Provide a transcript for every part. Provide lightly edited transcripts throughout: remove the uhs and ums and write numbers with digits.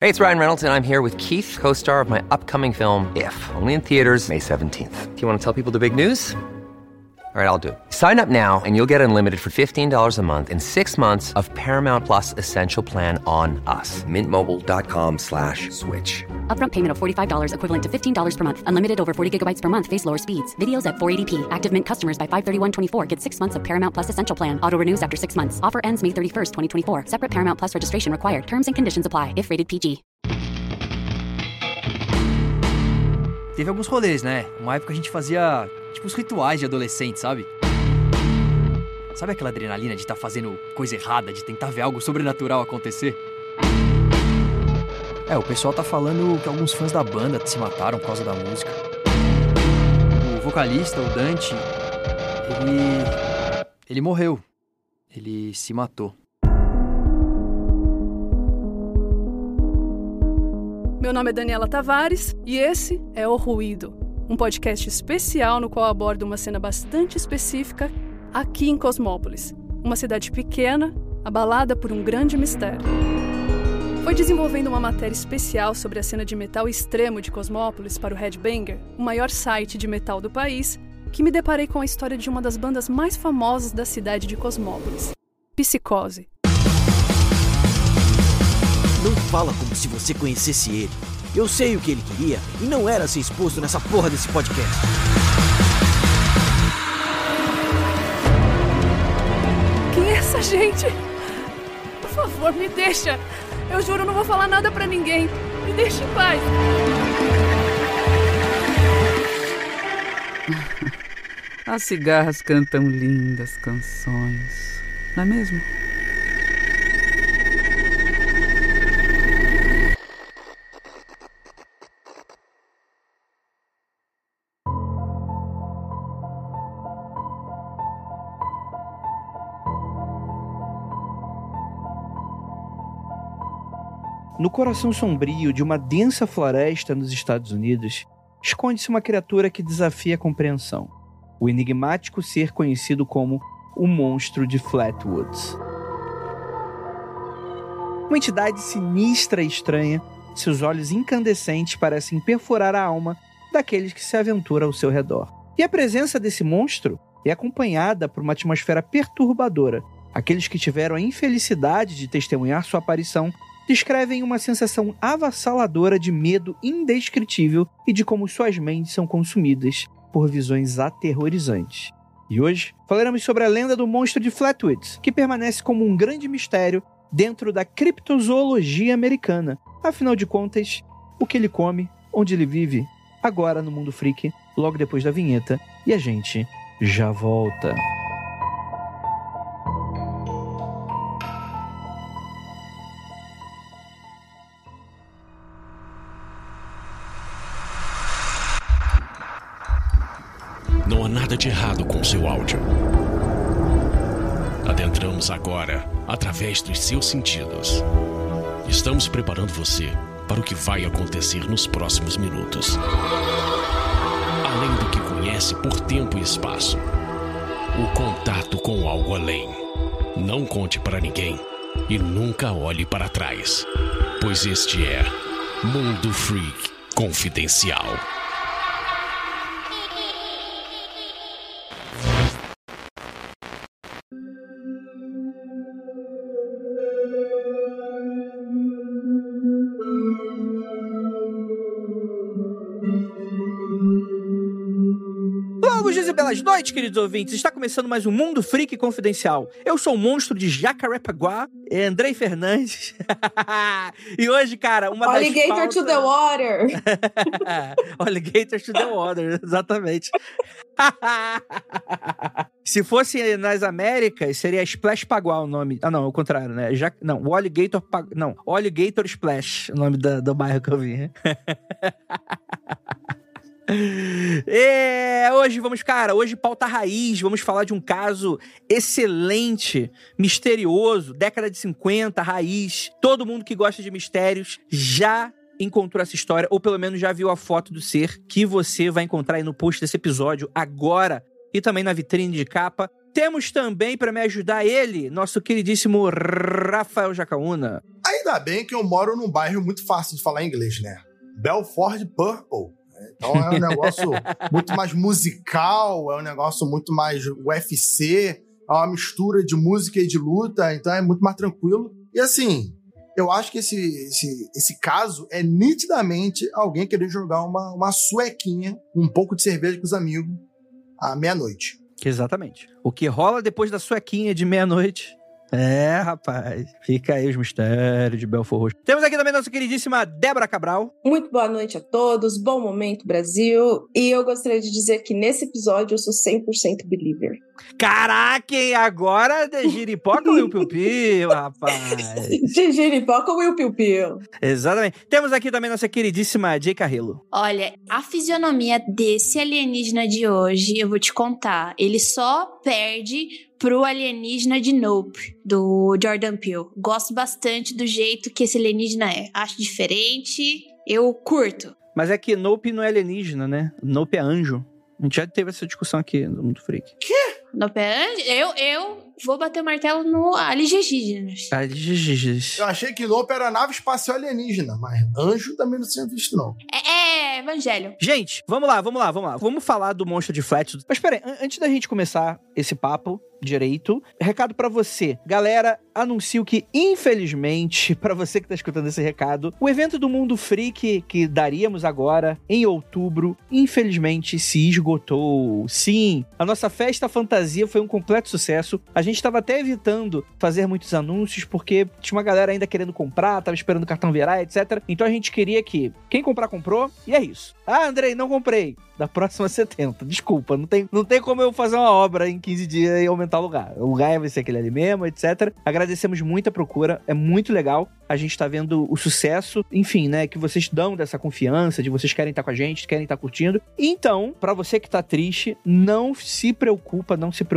Hey, it's Ryan Reynolds, and I'm here with Keith, co-star of my upcoming film, If, only in theaters May 17th. Do you want to tell people the big news? All right, I'll do it. Sign up now and you'll get unlimited for $15 a month and 6 months of Paramount Plus Essential Plan on us. MintMobile.com/switch. Upfront payment of $45 equivalent to $15 per month. Unlimited over 40 gigabytes per month. Face lower speeds. Videos at 480p. Active Mint customers by 531.24 get 6 months of Paramount Plus Essential Plan. Auto renews after 6 months. Offer ends May 31st, 2024. Separate Paramount Plus registration required. Terms and conditions apply if rated PG. Teve alguns rolês, né? Uma época a gente fazia, tipo, os rituais de adolescente, sabe? Sabe aquela adrenalina de estar fazendo coisa errada, de tentar ver algo sobrenatural acontecer? O pessoal tá falando que alguns fãs da banda se mataram por causa da música. O vocalista, o Dante, ele morreu. Ele se matou. Meu nome é Daniela Tavares e esse é O Ruído, um podcast especial no qual abordo uma cena bastante específica aqui em Cosmópolis, uma cidade pequena, abalada por um grande mistério. Foi desenvolvendo uma matéria especial sobre a cena de metal extremo de Cosmópolis para o Headbanger, o maior site de metal do país, que me deparei com a história de uma das bandas mais famosas da cidade de Cosmópolis, Psicose. Não fala como se você conhecesse ele. Eu sei o que ele queria e não era ser exposto nessa porra desse podcast. Quem é essa gente? Por favor, me deixa. Eu juro, não vou falar nada pra ninguém. Me deixa em paz. As cigarras cantam lindas canções, não é mesmo? No coração sombrio de uma densa floresta nos Estados Unidos, esconde-se uma criatura que desafia a compreensão. O enigmático ser conhecido como o Monstro de Flatwoods. Uma entidade sinistra e estranha, seus olhos incandescentes parecem perfurar a alma daqueles que se aventuram ao seu redor. E a presença desse monstro é acompanhada por uma atmosfera perturbadora. Aqueles que tiveram a infelicidade de testemunhar sua aparição descrevem uma sensação avassaladora de medo indescritível e de como suas mentes são consumidas por visões aterrorizantes. E hoje falaremos sobre a lenda do monstro de Flatwoods, que permanece como um grande mistério dentro da criptozoologia americana. Afinal de contas, o que ele come, onde ele vive, agora no Mundo Freak, logo depois da vinheta, e a gente já volta. Não há nada de errado com seu áudio. Adentramos agora através dos seus sentidos. Estamos preparando você para o que vai acontecer nos próximos minutos. Além do que conhece por tempo e espaço, o contato com algo além. Não conte para ninguém e nunca olhe para trás, pois este é Mundo Freak Confidencial. Longos dias e belas noites, queridos ouvintes. Está começando mais um Mundo Freak Confidencial. Eu sou o monstro de Jacarepaguá, Andrei Fernandes. E hoje, cara, uma Alligator das pautas... to the water. Alligator to the water, exatamente. Se fosse nas Américas, seria Splash Paguá o nome. Ah, não, é o contrário, né? Não, o Alligator... Não, Alligator Splash, o nome do bairro que eu vi. Hoje pauta raiz, vamos falar de um caso excelente, misterioso, década de 50, raiz. Todo mundo que gosta de mistérios já encontrou essa história, ou pelo menos já viu a foto do ser, que você vai encontrar aí no post desse episódio agora, e também na vitrine de capa. Temos também, para me ajudar, ele, nosso queridíssimo Rafael Jacaúna. Aí Ainda bem que eu moro num bairro muito fácil de falar inglês, né? Belford Purple. Então é um negócio muito mais musical, é um negócio muito mais UFC, é uma mistura de música e de luta, então é muito mais tranquilo. E assim, eu acho que esse caso é nitidamente alguém querendo jogar uma suequinha, um pouco de cerveja com os amigos, à meia-noite. Exatamente. O que rola depois da suequinha de meia-noite... rapaz, fica aí os mistérios de Belfort Roxo. Temos aqui também nossa queridíssima Débora Cabral. Muito boa noite a todos, bom momento Brasil. E eu gostaria de dizer que nesse episódio eu sou 100% believer. Caraca, hein? Agora de giripoca ou Will Piu Piu, rapaz? De giripoca ou Will Piu Piu. Exatamente. Temos aqui também nossa queridíssima Jay Carrillo. Olha, a fisionomia desse alienígena de hoje, eu vou te contar, ele só perde pro alienígena de Nope, do Jordan Peele. Gosto bastante do jeito que esse alienígena é. Acho diferente, eu curto. Mas é que Nope não é alienígena, né? Nope é anjo. A gente já teve essa discussão aqui no Mundo Freak. Quê? Nope é anjo? Eu vou bater o martelo no alienígenas. Eu achei que Nope era nave espacial alienígena, mas anjo também não tinha visto, não. É evangelho. Gente, vamos lá. Vamos falar do monstro de Flatwood. Mas peraí, antes da gente começar esse papo direito, recado pra você. Galera, anuncio que, infelizmente, pra você que tá escutando esse recado, o evento do Mundo Freak que daríamos agora, em outubro, infelizmente se esgotou. Sim, a nossa festa fantasia foi um completo sucesso. A gente tava até evitando fazer muitos anúncios, porque tinha uma galera ainda querendo comprar, tava esperando o cartão virar, etc. Então a gente queria que quem comprar, comprou, e é isso. Ah, Andrei, não comprei. Da próxima 70. Desculpa, não tem como eu fazer uma obra em 15 dias e aumentar o lugar. O lugar vai ser aquele ali mesmo, etc. Agradecemos muito a procura, é muito legal. A gente tá vendo o sucesso, enfim, né, que vocês dão dessa confiança, de vocês querem estar com a gente, querem estar curtindo. Então, pra você que tá triste, não se preocupa.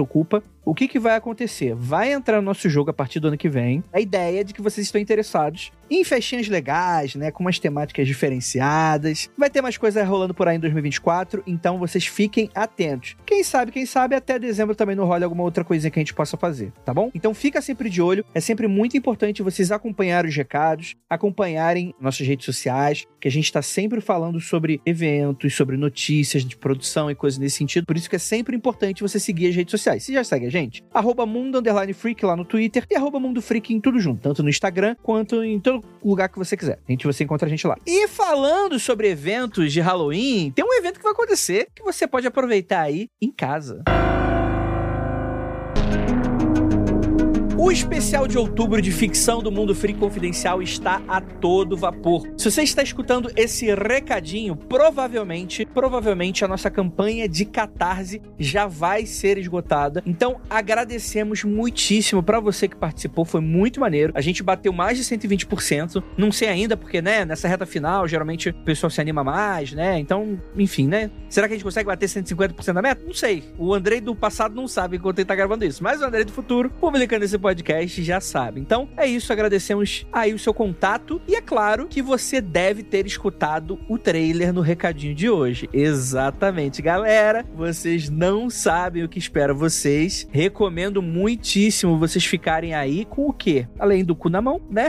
O que vai acontecer? Vai entrar no nosso jogo a partir do ano que vem. A ideia é de que vocês estão interessados em festinhas legais, né, com umas temáticas diferenciadas. Vai ter mais coisa rolando por aí em 2024, então vocês fiquem atentos. Quem sabe até dezembro também não rola alguma outra coisinha que a gente possa fazer, tá bom? Então fica sempre de olho. É sempre muito importante vocês acompanharem os recados, acompanharem nossas redes sociais, que a gente tá sempre falando sobre eventos, sobre notícias de produção e coisas nesse sentido. Por isso que é sempre importante você seguir as redes sociais. Você já segue a gente? @mundo_freak lá no Twitter e @mundofreak em tudo junto, tanto no Instagram quanto em todo lugar que você quiser. Você encontra a gente lá. E falando sobre eventos de Halloween, tem um evento que vai acontecer que você pode aproveitar aí em casa. O especial de outubro de ficção do Mundo Freak Confidencial está a todo vapor. Se você está escutando esse recadinho, provavelmente a nossa campanha de Catarse já vai ser esgotada. Então, agradecemos muitíssimo para você que participou, foi muito maneiro. A gente bateu mais de 120%. Não sei ainda, porque, né, nessa reta final, geralmente o pessoal se anima mais, né? Então, enfim, né? Será que a gente consegue bater 150% da meta? Não sei. O Andrei do passado não sabe enquanto ele tá gravando isso. Mas o Andrei do futuro, publicando esse podcast, já sabe. Então, é isso. Agradecemos aí o seu contato. E é claro que você deve ter escutado o trailer no recadinho de hoje. Exatamente, galera. Vocês não sabem o que espera vocês. Recomendo muitíssimo vocês ficarem aí com o quê? Além do cu na mão, né?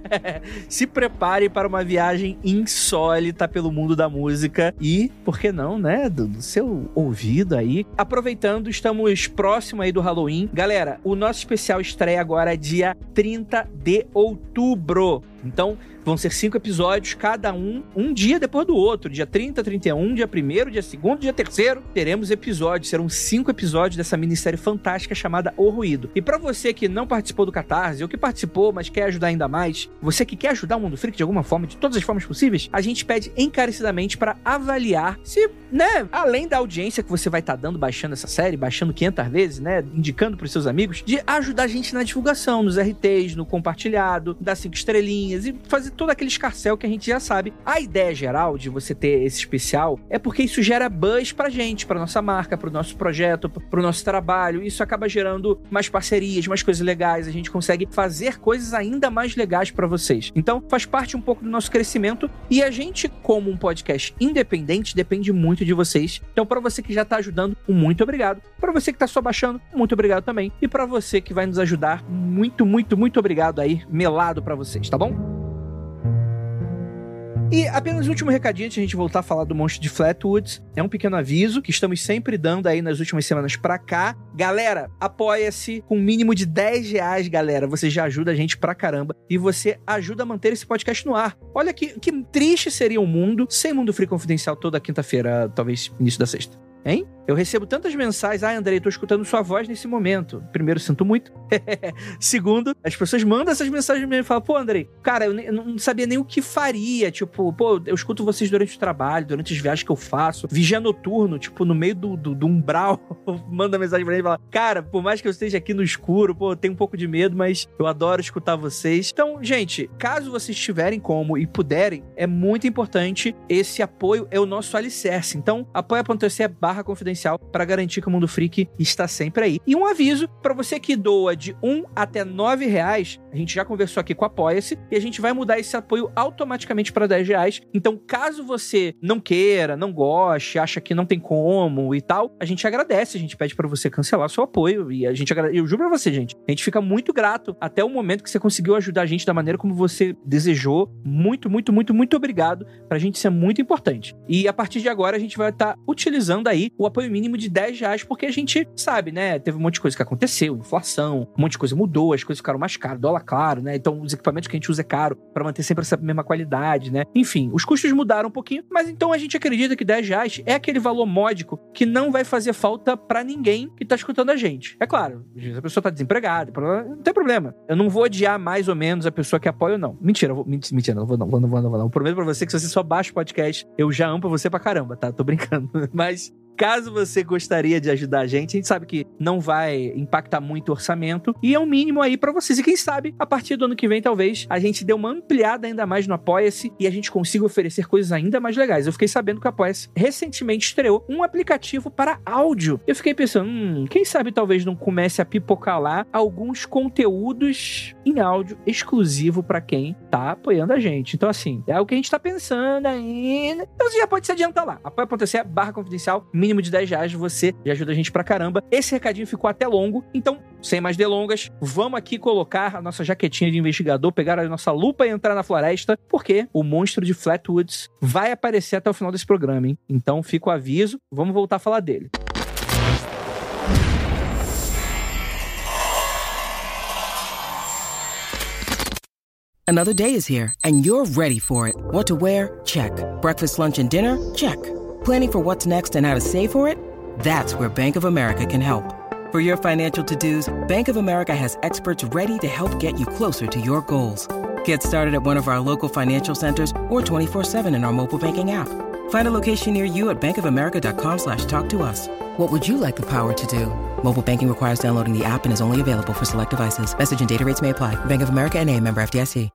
Se preparem para uma viagem insólita pelo mundo da música e, por que não, né? Do seu ouvido aí. Aproveitando, estamos próximo aí do Halloween. Galera, o nosso especial estreia agora dia 30 de outubro. Então, vão ser 5 episódios, cada um dia depois do outro. Dia 30, 31, dia 1º, dia 2º, dia 3º. Teremos episódios, serão 5 episódios dessa minissérie fantástica chamada O Ruído. E pra você que não participou do Catarse, ou que participou, mas quer ajudar ainda mais, você que quer ajudar o Mundo Freak de alguma forma, de todas as formas possíveis, a gente pede encarecidamente pra avaliar se, né, além da audiência que você vai estar dando, baixando essa série, baixando 500 vezes, né, indicando pros seus amigos, de ajudar a gente na divulgação, nos RTs, no compartilhado, dar 5 estrelinhas e fazer todo aquele escarcéu que a gente já sabe. A ideia geral de você ter esse especial é porque isso gera buzz pra gente, pra nossa marca, pro nosso projeto, pro nosso trabalho. Isso acaba gerando mais parcerias, mais coisas legais. A gente consegue fazer coisas ainda mais legais pra vocês. Então, faz parte um pouco do nosso crescimento e a gente, como um podcast independente, depende muito de vocês. Então, pra você que já tá ajudando, muito obrigado. Pra você que tá só baixando, muito obrigado também. E pra você que vai nos ajudar, muito obrigado aí, melado pra vocês, tá bom? E apenas um último recadinho antes de a gente voltar a falar do monstro de Flatwoods. É um pequeno aviso que estamos sempre dando aí nas últimas semanas pra cá. Galera, apoia-se com um mínimo de R$10, galera. Você já ajuda a gente pra caramba. E você ajuda a manter esse podcast no ar. Olha que triste seria o mundo sem Mundo Freak Confidencial toda quinta-feira, talvez início da sexta. Hein? Eu recebo tantas mensagens. Andrei, tô escutando sua voz nesse momento. Primeiro, sinto muito. Segundo, as pessoas mandam essas mensagens mesmo e falam, pô, Andrei, cara, eu não sabia nem o que faria. Tipo, pô, eu escuto vocês durante o trabalho, durante as viagens que eu faço. Vigia noturno, tipo, no meio do umbral. Manda mensagem pra mim e fala, cara, por mais que eu esteja aqui no escuro, pô, eu tenho um pouco de medo, mas eu adoro escutar vocês. Então, gente, caso vocês tiverem como e puderem, é muito importante. Esse apoio é o nosso alicerce. Então, apoia.se/confidencial para garantir que o Mundo Freak está sempre aí. E um aviso para você que doa de R$1 até R$9, a gente já conversou aqui com a Apoia-se e a gente vai mudar esse apoio automaticamente para R$10. Então, caso você não queira, não goste, acha que não tem como e tal, a gente agradece, a gente pede para você cancelar seu apoio e a gente agradece. Eu juro pra você, gente, a gente fica muito grato até o momento que você conseguiu ajudar a gente da maneira como você desejou. Muito, muito, muito, muito obrigado. Pra gente isso é muito importante. E a partir de agora a gente vai estar utilizando aí o apoio mínimo de R$10, porque a gente sabe, né? Teve um monte de coisa que aconteceu, inflação, um monte de coisa mudou, as coisas ficaram mais caras, dólar claro, né? Então os equipamentos que a gente usa é caro pra manter sempre essa mesma qualidade, né? Enfim, os custos mudaram um pouquinho, mas então a gente acredita que R$10 é aquele valor módico que não vai fazer falta pra ninguém que tá escutando a gente. É claro, às vezes a pessoa tá desempregada, não tem problema. Eu não vou odiar mais ou menos a pessoa que apoia ou não. Mentira, mentira, não vou não. Eu prometo pra você que se você só baixa o podcast, eu já amo você pra caramba, tá? Tô brincando. Mas caso você gostaria de ajudar a gente sabe que não vai impactar muito o orçamento e é um mínimo aí pra vocês. E quem sabe, a partir do ano que vem, talvez, a gente dê uma ampliada ainda mais no Apoia-se e a gente consiga oferecer coisas ainda mais legais. Eu fiquei sabendo que o Apoia-se recentemente estreou um aplicativo para áudio. Eu fiquei pensando, quem sabe talvez não comece a pipocar lá alguns conteúdos em áudio exclusivo pra quem tá apoiando a gente. Então, assim, é o que a gente tá pensando ainda. Então você já pode se adiantar lá. apoia.se/confidencial, mínimo de R$10, você já ajuda a gente pra caramba. Esse recadinho ficou até longo, então, sem mais delongas, vamos aqui colocar a nossa jaquetinha de investigador, pegar a nossa lupa e entrar na floresta, porque o monstro de Flatwoods vai aparecer até o final desse programa, hein? Então, fica o aviso, vamos voltar a falar dele. Another day is here, and you're ready for it. What to wear? Check. Breakfast, lunch, and dinner? Check. Planning for what's next and how to save for it? That's where Bank of America can help. For your financial to-dos, Bank of America has experts ready to help get you closer to your goals. Get started at one of our local financial centers or 24/7 in our mobile banking app. Find a location near you at bankofamerica.com/talktous. What would you like the power to do? Mobile banking requires downloading the app and is only available for select devices. Message and data rates may apply. Bank of America N.A., member FDIC.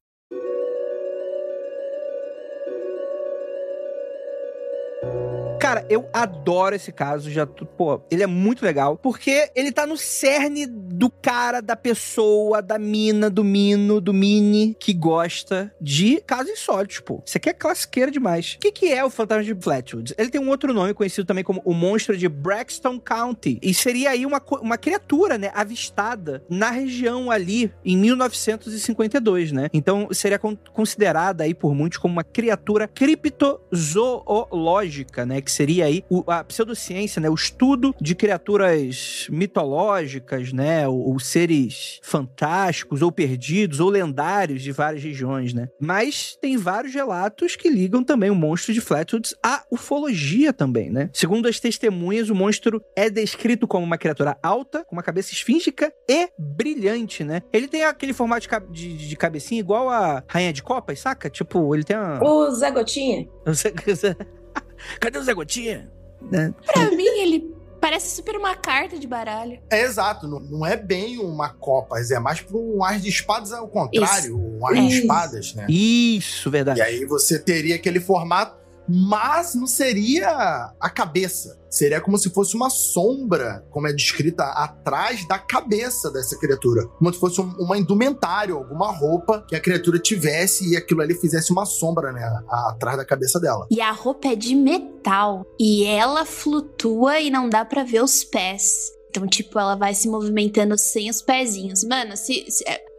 Cara, eu adoro esse caso, ele é muito legal, porque ele tá no cerne do cara, da pessoa, da mina, do mino, do mini, que gosta de casos insólitos, pô. Isso aqui é classiqueira demais. O que é o Fantasma de Flatwoods? Ele tem um outro nome conhecido também como o Monstro de Braxton County, e seria aí uma criatura, né, avistada na região ali em 1952, né? Então, seria considerada aí por muitos como uma criatura criptozoológica, né, que seria aí a pseudociência, né, o estudo de criaturas mitológicas, né, ou seres fantásticos, ou perdidos, ou lendários de várias regiões, né. Mas tem vários relatos que ligam também o monstro de Flatwoods à ufologia também, né. Segundo as testemunhas, o monstro é descrito como uma criatura alta, com uma cabeça esfíngica e brilhante, né. Ele tem aquele formato de cabecinha igual a Rainha de Copas, saca? Tipo, ele tem o Zé Gotinha. Cadê o Zé Gotinha? Pra mim, ele parece super uma carta de baralho. É exato, não é bem uma Copas, é mais pra um As de Espadas ao contrário, um As de Espadas, né? Isso, verdade. E aí você teria aquele formato, mas não seria a cabeça. Seria como se fosse uma sombra, como é descrita, atrás da cabeça dessa criatura. Como se fosse uma indumentária, alguma roupa que a criatura tivesse e aquilo ali fizesse uma sombra, né, atrás da cabeça dela. E a roupa é de metal. E ela flutua e não dá pra ver os pés. Então, tipo, ela vai se movimentando sem os pezinhos. Mano, se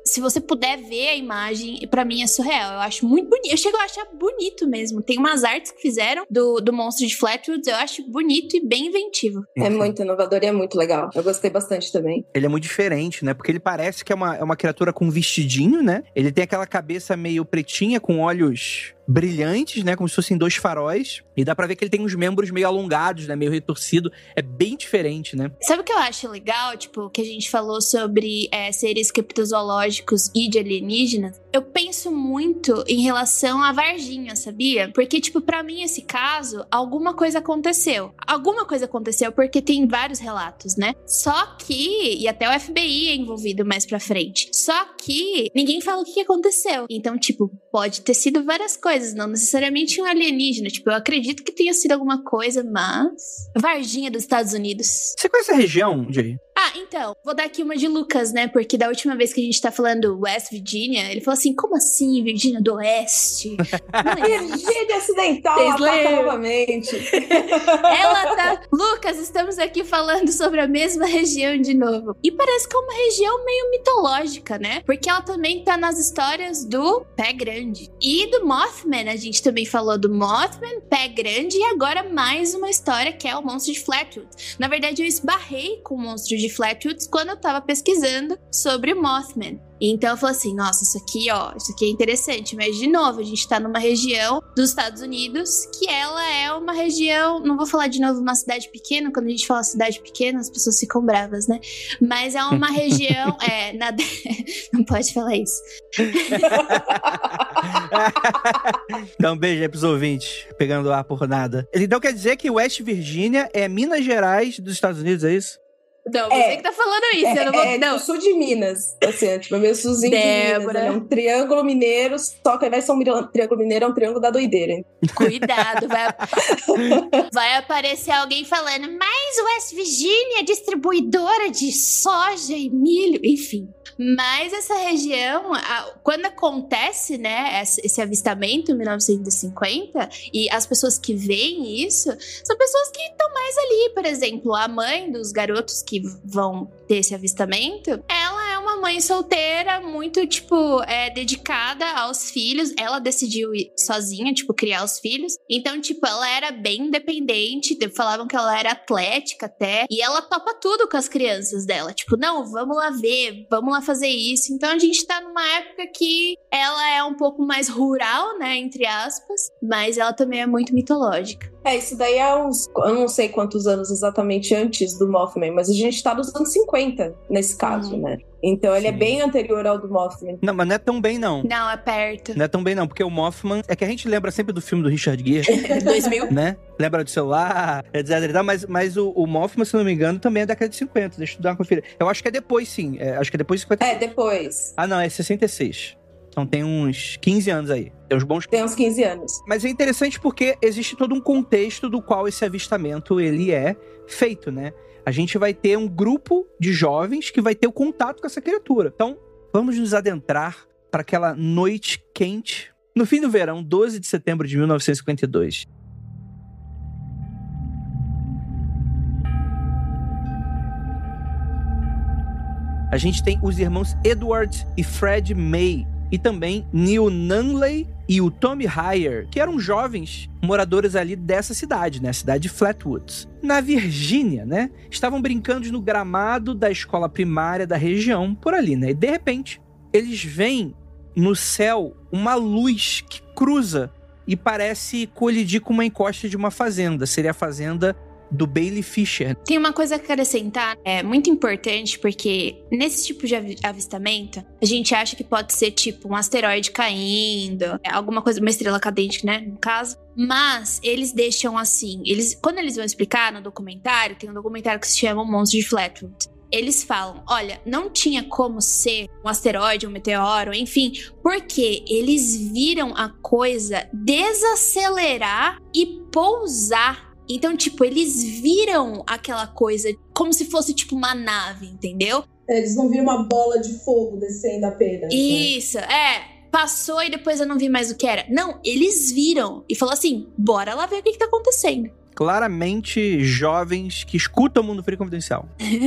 se você puder ver a imagem, pra mim é surreal. Eu acho muito bonito. Eu chego a achar bonito mesmo. Tem umas artes que fizeram do monstro de Flatwoods, eu acho bonito e bem inventivo. É muito inovador e é muito legal. Eu gostei bastante também. Ele é muito diferente, né? Porque ele parece que é uma criatura com um vestidinho, né? Ele tem aquela cabeça meio pretinha, com olhos brilhantes, né? Como se fossem 2 faróis. E dá pra ver que ele tem uns membros meio alongados, né? Meio retorcido. É bem diferente, né? Sabe o que eu acho legal? Tipo, que a gente falou sobre seres criptozoológicos e de alienígenas. Eu penso muito em relação à Varginha, sabia? Porque, tipo, pra mim, esse caso, alguma coisa aconteceu. Alguma coisa aconteceu porque tem vários relatos, né? Só que, e até o FBI é envolvido mais pra frente. Só que ninguém fala o que aconteceu. Então, tipo, pode ter sido várias coisas, não necessariamente um alienígena. Tipo, eu acredito que tenha sido alguma coisa, mas... Varginha dos Estados Unidos. Você conhece a região, Jay? Ah, então, vou dar aqui uma de Lucas, né? Porque da última vez que a gente tá falando West Virginia, ele falou assim, como assim, Virgínia do Oeste? Virgínia Ocidental, ataca novamente. Ela tá... Lucas, estamos aqui falando sobre a mesma região de novo. E parece que é uma região meio mitológica, né? Porque ela também tá nas histórias do Pé Grande. E do Mothman, a gente também falou do Mothman, Pé Grande, e agora mais uma história que é o monstro de Flatwoods. Na verdade, eu esbarrei com o monstro de Flatwoods quando eu tava pesquisando sobre o Mothman. Então eu falei assim, nossa, isso aqui é interessante. Mas, de novo, a gente tá numa região dos Estados Unidos que ela é uma região... Não vou falar de novo uma cidade pequena. Quando a gente fala cidade pequena, as pessoas ficam bravas, né? Mas é uma região... Não pode falar isso. Dá um beijo aí pros ouvintes, pegando ar por nada. Então quer dizer que West Virginia é Minas Gerais dos Estados Unidos, é isso? Não, você que tá falando isso. Eu não vou... não. O sul de Minas. Assim, tipo, meio sulzinho de Minas. É um triângulo mineiro, só que ao invés de ser um triângulo mineiro, é um triângulo da doideira. Hein? Cuidado, vai aparecer alguém falando, mas West Virginia é distribuidora de soja e milho, enfim. Mas essa região, quando acontece, né, esse avistamento em 1950, e as pessoas que veem isso, são pessoas que estão mais ali, por exemplo, a mãe dos garotos que vão ter esse avistamento, ela é uma mãe solteira, muito, tipo, dedicada aos filhos, ela decidiu ir sozinha, tipo, criar os filhos, então, tipo, ela era bem independente, falavam que ela era atlética até, e ela topa tudo com as crianças dela, tipo, não, vamos lá ver, vamos lá fazer isso. Então a gente tá numa época que ela é um pouco mais rural, né, entre aspas, mas ela também é muito mitológica. Isso daí é eu não sei quantos anos exatamente antes do Mothman, mas a gente tá nos anos 50 nesse caso, né? Então ele é bem anterior ao do Mothman. Não, mas não é tão bem, não. Não, é perto. Não é tão bem, não, porque o Mothman... É que a gente lembra sempre do filme do Richard Gere. 2000. Né? Lembra do celular, etc. Mas o Mothman, se não me engano, também é da década de 50. Deixa eu dar uma conferida. Eu acho que é depois, sim. Acho que é depois de 50. Depois. Ah, não, é 66. Então tem uns 15 anos aí. Tem uns 15 anos. Mas é interessante porque existe todo um contexto do qual esse avistamento ele é feito, né? A gente vai ter um grupo de jovens que vai ter o contato com essa criatura. Então, vamos nos adentrar para aquela noite quente no fim do verão, 12 de setembro de 1952. A gente tem os irmãos Edward e Fred May, e também Neil Nunley e o Tommy Heyer, que eram jovens moradores ali dessa cidade, né? A cidade de Flatwoods. Na Virgínia, né? Estavam brincando no gramado da escola primária da região, por ali, né? E de repente, eles veem no céu uma luz que cruza e parece colidir com uma encosta de uma fazenda. Seria a fazenda do Bailey Fisher. Tem uma coisa a acrescentar, é muito importante, porque nesse tipo de avistamento, a gente acha que pode ser tipo um asteroide caindo, alguma coisa, uma estrela cadente, né, no caso. Mas eles deixam assim, quando eles vão explicar no documentário, tem um documentário que se chama O Monstro de Flatwood. Eles falam, olha, não tinha como ser um asteroide, um meteoro, enfim, porque eles viram a coisa desacelerar e pousar. Então, tipo, eles viram aquela coisa como se fosse, tipo, uma nave, entendeu? Eles não viram uma bola de fogo descendo apenas. Isso, passou e depois eu não vi mais o que era. Não, eles viram e falou assim, bora lá ver o que tá acontecendo. claramente jovens que escutam o Mundo Freak Confidencial.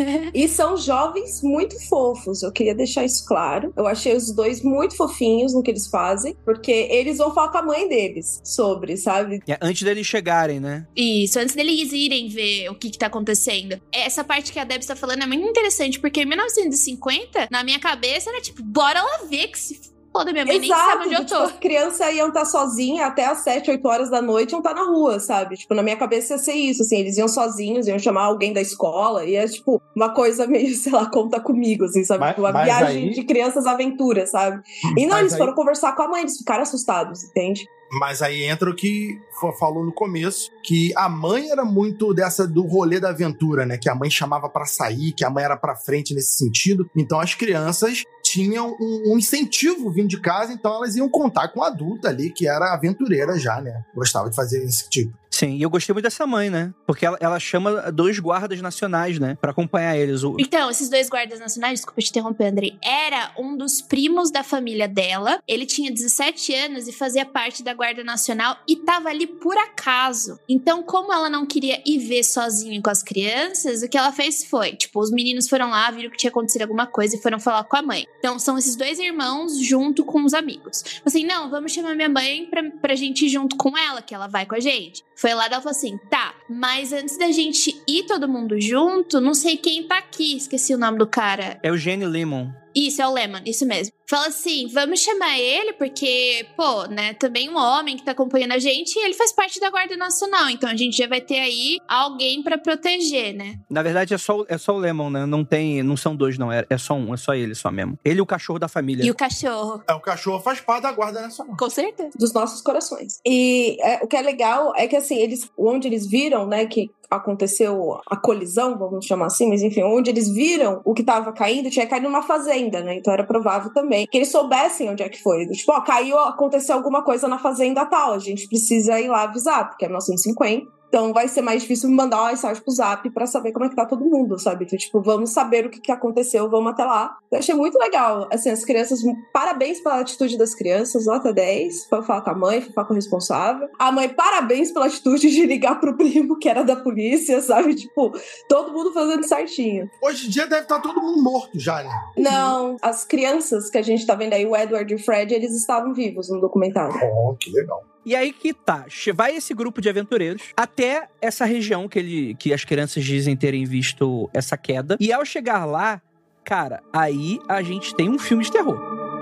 E são jovens muito fofos, eu queria deixar isso claro. Eu achei os dois muito fofinhos no que eles fazem, porque eles vão falar com a mãe deles sobre, sabe? Antes deles chegarem, né? Isso, antes deles irem ver o que tá acontecendo. Essa parte que a Debs tá falando é muito interessante, porque em 1950, na minha cabeça, era tipo, bora lá ver que se foda, minha mãe nem sabe onde eu tô. Tipo, as crianças iam estar sozinhas até as 7, 8 horas da noite, iam estar na rua, sabe? Tipo, na minha cabeça ia ser isso, assim, eles iam sozinhos, iam chamar alguém da escola, e é tipo, uma coisa meio, sei lá, conta comigo, assim, sabe? Tipo, uma viagem de crianças aventuras, sabe? E não, eles foram conversar com a mãe, eles ficaram assustados, entende? Mas aí entra o que falou no começo, que a mãe era muito do rolê da aventura, né? Que a mãe chamava pra sair, que a mãe era pra frente nesse sentido. Então as crianças tinham um incentivo vindo de casa, então elas iam contar com a adulta ali, que era aventureira já, né? Gostava de fazer esse tipo. Sim, e eu gostei muito dessa mãe, né? Porque ela chama 2 guardas nacionais, né? Pra acompanhar eles. Então, esses 2 guardas nacionais, desculpa te interromper, Andrei, era um dos primos da família dela. Ele tinha 17 anos e fazia parte da Guarda Nacional e tava ali por acaso. Então, como ela não queria ir ver sozinha com as crianças, o que ela fez foi, tipo, os meninos foram lá, viram que tinha acontecido alguma coisa e foram falar com a mãe. Então, são esses 2 irmãos junto com os amigos. Assim, não, vamos chamar minha mãe pra gente ir junto com ela, que ela vai com a gente. Foi lá e ela falou assim, tá, mas antes da gente ir todo mundo junto, não sei quem tá aqui, esqueci o nome do cara. É o Eugene Lemon. Isso, é o Lemon, isso mesmo. Fala assim, vamos chamar ele porque, pô, né, também um homem que tá acompanhando a gente, ele faz parte da Guarda Nacional, então a gente já vai ter aí alguém pra proteger, né? Na verdade, é só o Lemon, né? Não são 2, não. É só um, é só ele, só mesmo. Ele e o cachorro da família. E o cachorro. O cachorro faz parte da Guarda Nacional. Com certeza. Dos nossos corações. E o que é legal é que, assim, onde eles viram, né, que aconteceu a colisão, vamos chamar assim, mas enfim, onde eles viram o que tava caindo, tinha caído numa fazenda, né? Então era provável também que eles soubessem onde é que foi. Tipo, caiu, aconteceu alguma coisa na fazenda tal, a gente precisa ir lá avisar, porque é 1950. Então vai ser mais difícil me mandar uma mensagem pro Zap pra saber como é que tá todo mundo, sabe? Então, tipo, vamos saber o que aconteceu, vamos até lá. Eu achei muito legal. Assim, as crianças, parabéns pela atitude das crianças, nota 10. Foi falar com a mãe, foi falar com o responsável. A mãe, parabéns pela atitude de ligar pro primo, que era da polícia, sabe? Tipo, todo mundo fazendo certinho. Hoje em dia deve estar todo mundo morto já, né? Não, as crianças que a gente tá vendo aí, o Edward e o Fred, eles estavam vivos no documentário. Oh, que legal. E aí que tá, vai esse grupo de aventureiros até essa região que as crianças dizem terem visto essa queda. E ao chegar lá, cara, aí a gente tem um filme de terror.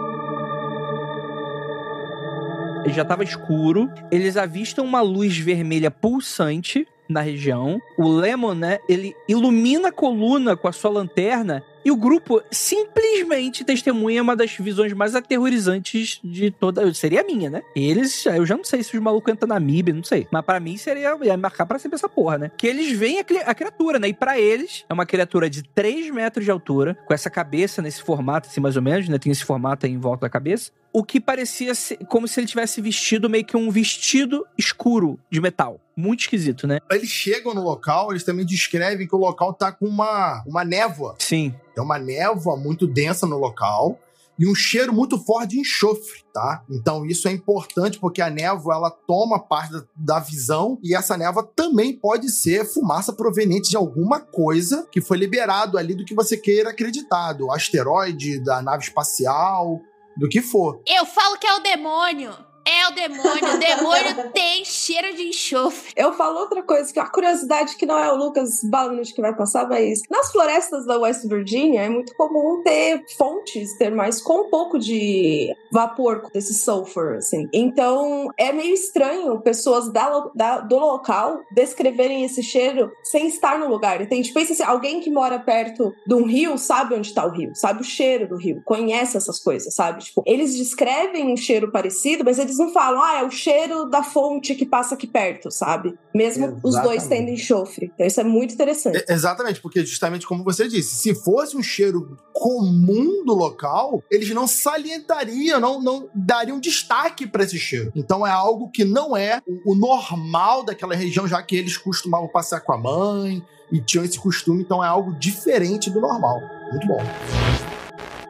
Já tava escuro, eles avistam uma luz vermelha pulsante na região. O Lemon, né, ele ilumina a coluna com a sua lanterna e o grupo simplesmente testemunha uma das visões mais aterrorizantes de toda... Seria a minha, né? Eles... Eu já não sei se os malucos entram na MIB, não sei. Mas pra mim ia marcar pra sempre essa porra, né? Que eles veem a criatura, né? E pra eles é uma criatura de 3 metros de altura, com essa cabeça nesse formato, assim, mais ou menos, né? Tem esse formato aí em volta da cabeça. O que parecia ser como se ele tivesse vestido meio que um vestido escuro de metal. Muito esquisito, né? Eles chegam no local, eles também descrevem que o local tá com uma névoa. Sim. Tem uma névoa muito densa no local e um cheiro muito forte de enxofre, tá? Então isso é importante porque a névoa, ela toma parte da visão e essa névoa também pode ser fumaça proveniente de alguma coisa que foi liberado ali do que você queira acreditar, do asteroide, da nave espacial, do que for. Eu falo que é o demônio! É o demônio tem cheiro de enxofre. Eu falo outra coisa, que a curiosidade que não é o Lucas Balanute que vai passar, mas nas florestas da West Virginia é muito comum ter fontes termais com um pouco de vapor desse sulfur, assim. Então é meio estranho pessoas do local descreverem esse cheiro sem estar no lugar. Então, tipo, pensa assim, alguém que mora perto de um rio sabe onde tá o rio, sabe o cheiro do rio, conhece essas coisas, sabe? Tipo, eles descrevem um cheiro parecido, mas eles não falam, é o cheiro da fonte que passa aqui perto, sabe? Mesmo Exatamente. Os dois tendo enxofre. Então isso é muito interessante. Exatamente, porque justamente como você disse, se fosse um cheiro comum do local, eles não salientariam, não dariam destaque para esse cheiro. Então é algo que não é o normal daquela região, já que eles costumavam passear com a mãe e tinham esse costume, então é algo diferente do normal. Muito bom.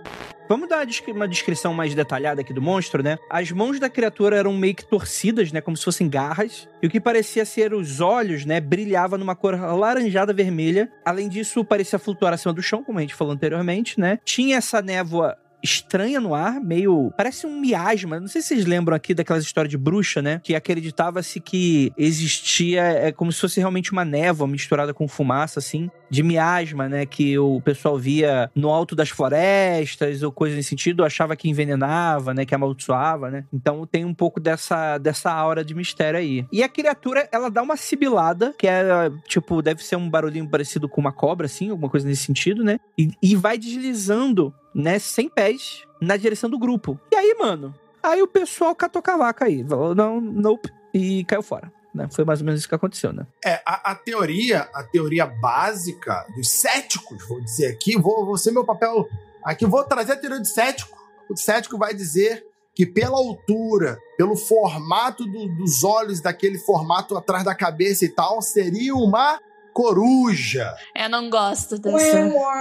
Vamos dar uma descrição mais detalhada aqui do monstro, né? As mãos da criatura eram meio que torcidas, né? Como se fossem garras. E o que parecia ser os olhos, né? Brilhava numa cor alaranjada vermelha. Além disso, parecia flutuar acima do chão, como a gente falou anteriormente, né? Tinha essa névoa estranha no ar, meio... Parece um miasma. Não sei se vocês lembram aqui daquelas histórias de bruxa, né? Que acreditava-se que existia... como se fosse realmente uma névoa misturada com fumaça, assim. De miasma, né? Que o pessoal via no alto das florestas ou coisa nesse sentido. Achava que envenenava, né? Que amaldiçoava, né? Então tem um pouco dessa aura de mistério aí. E a criatura, ela dá uma sibilada, que é, tipo, deve ser um barulhinho parecido com uma cobra, assim. Alguma coisa nesse sentido, né? E vai deslizando, né, 100 pés na direção do grupo. E aí, mano, o pessoal catou cavaca aí. Falou, não, nope, e caiu fora. Né? Foi mais ou menos isso que aconteceu, né? A teoria básica dos céticos, vou dizer aqui, vou ser meu papel aqui, vou trazer a teoria do cético. O cético vai dizer que pela altura, pelo formato dos olhos, daquele formato atrás da cabeça e tal, seria uma coruja. Eu não gosto dessa.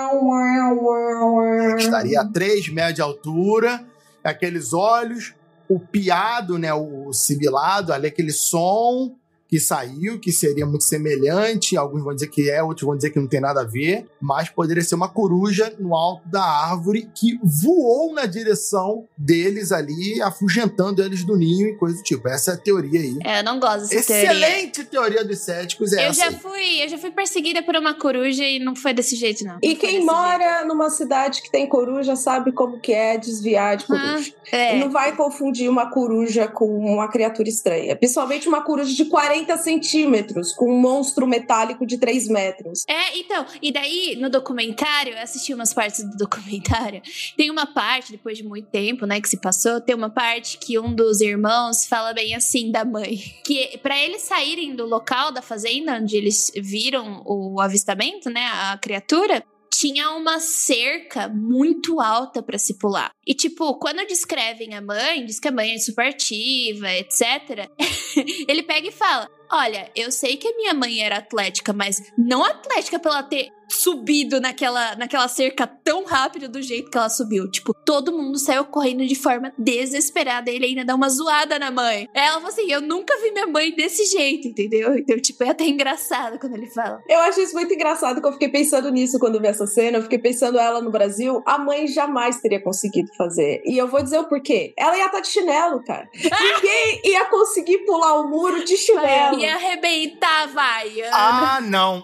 Estaria a 3 metros de altura, aqueles olhos, o piado, né, o sibilado, ali aquele som que saiu, que seria muito semelhante, alguns vão dizer que é, outros vão dizer que não tem nada a ver, mas poderia ser uma coruja no alto da árvore que voou na direção deles ali, afugentando eles do ninho e coisa do tipo. Essa é a teoria aí. Eu não gosto dessa teoria. Excelente teoria dos céticos é essa. Eu já fui perseguida por uma coruja e não foi desse jeito, não. E quem mora numa cidade que tem coruja sabe como que é desviar de coruja. Não vai confundir uma coruja com uma criatura estranha. Principalmente uma coruja de 40 centímetros com um monstro metálico de 3 metros. Então, e daí no documentário, eu assisti umas partes do documentário, tem uma parte, depois de muito tempo, né, que se passou, tem uma parte que um dos irmãos fala bem assim da mãe, que pra eles saírem do local da fazenda onde eles viram o avistamento, né, a criatura, tinha uma cerca muito alta pra se pular. E, tipo, quando descrevem a mãe, diz que a mãe é super ativa, etc. Ele pega e fala, olha, eu sei que a minha mãe era atlética, mas não atlética pra ela ter subido naquela cerca tão rápido do jeito que ela subiu. Tipo, todo mundo saiu correndo de forma desesperada. Ele ainda dá uma zoada na mãe. Ela falou assim, eu nunca vi minha mãe desse jeito, entendeu? Então, tipo, é até engraçado quando ele fala. Eu acho isso muito engraçado, que eu fiquei pensando nisso quando vi essa cena. Eu fiquei pensando ela no Brasil, a mãe jamais teria conseguido fazer. E eu vou dizer o porquê. Ela ia estar de chinelo, cara. Ninguém ia conseguir pular o muro de chinelo. Ia arrebentar, vai. Não.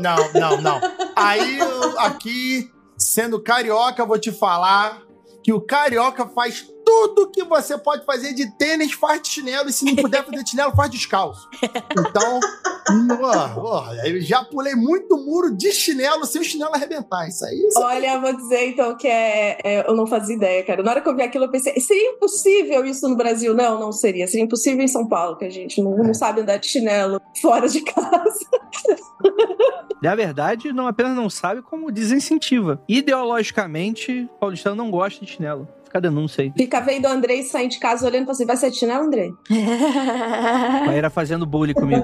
Aí, aqui, sendo carioca, eu vou te falar que o carioca faz tudo que você pode fazer de tênis, faz de chinelo, e se não puder fazer de chinelo, faz descalço. Então, eu já pulei muito muro de chinelo sem o chinelo arrebentar. Isso aí. Olha, eu vou dizer então que eu não fazia ideia, cara. Na hora que eu vi aquilo, eu pensei, seria impossível isso no Brasil? Não seria. Seria impossível em São Paulo, que a gente não sabe andar de chinelo fora de casa. Na verdade, não apenas não sabe, como desincentiva. Ideologicamente, o paulistano não gosta de chinelo. Fica a denúncia aí. Fica vendo o Andrei sair de casa olhando e falando assim, vai ser de chinelo, Andrei? Vai ir fazendo bullying comigo.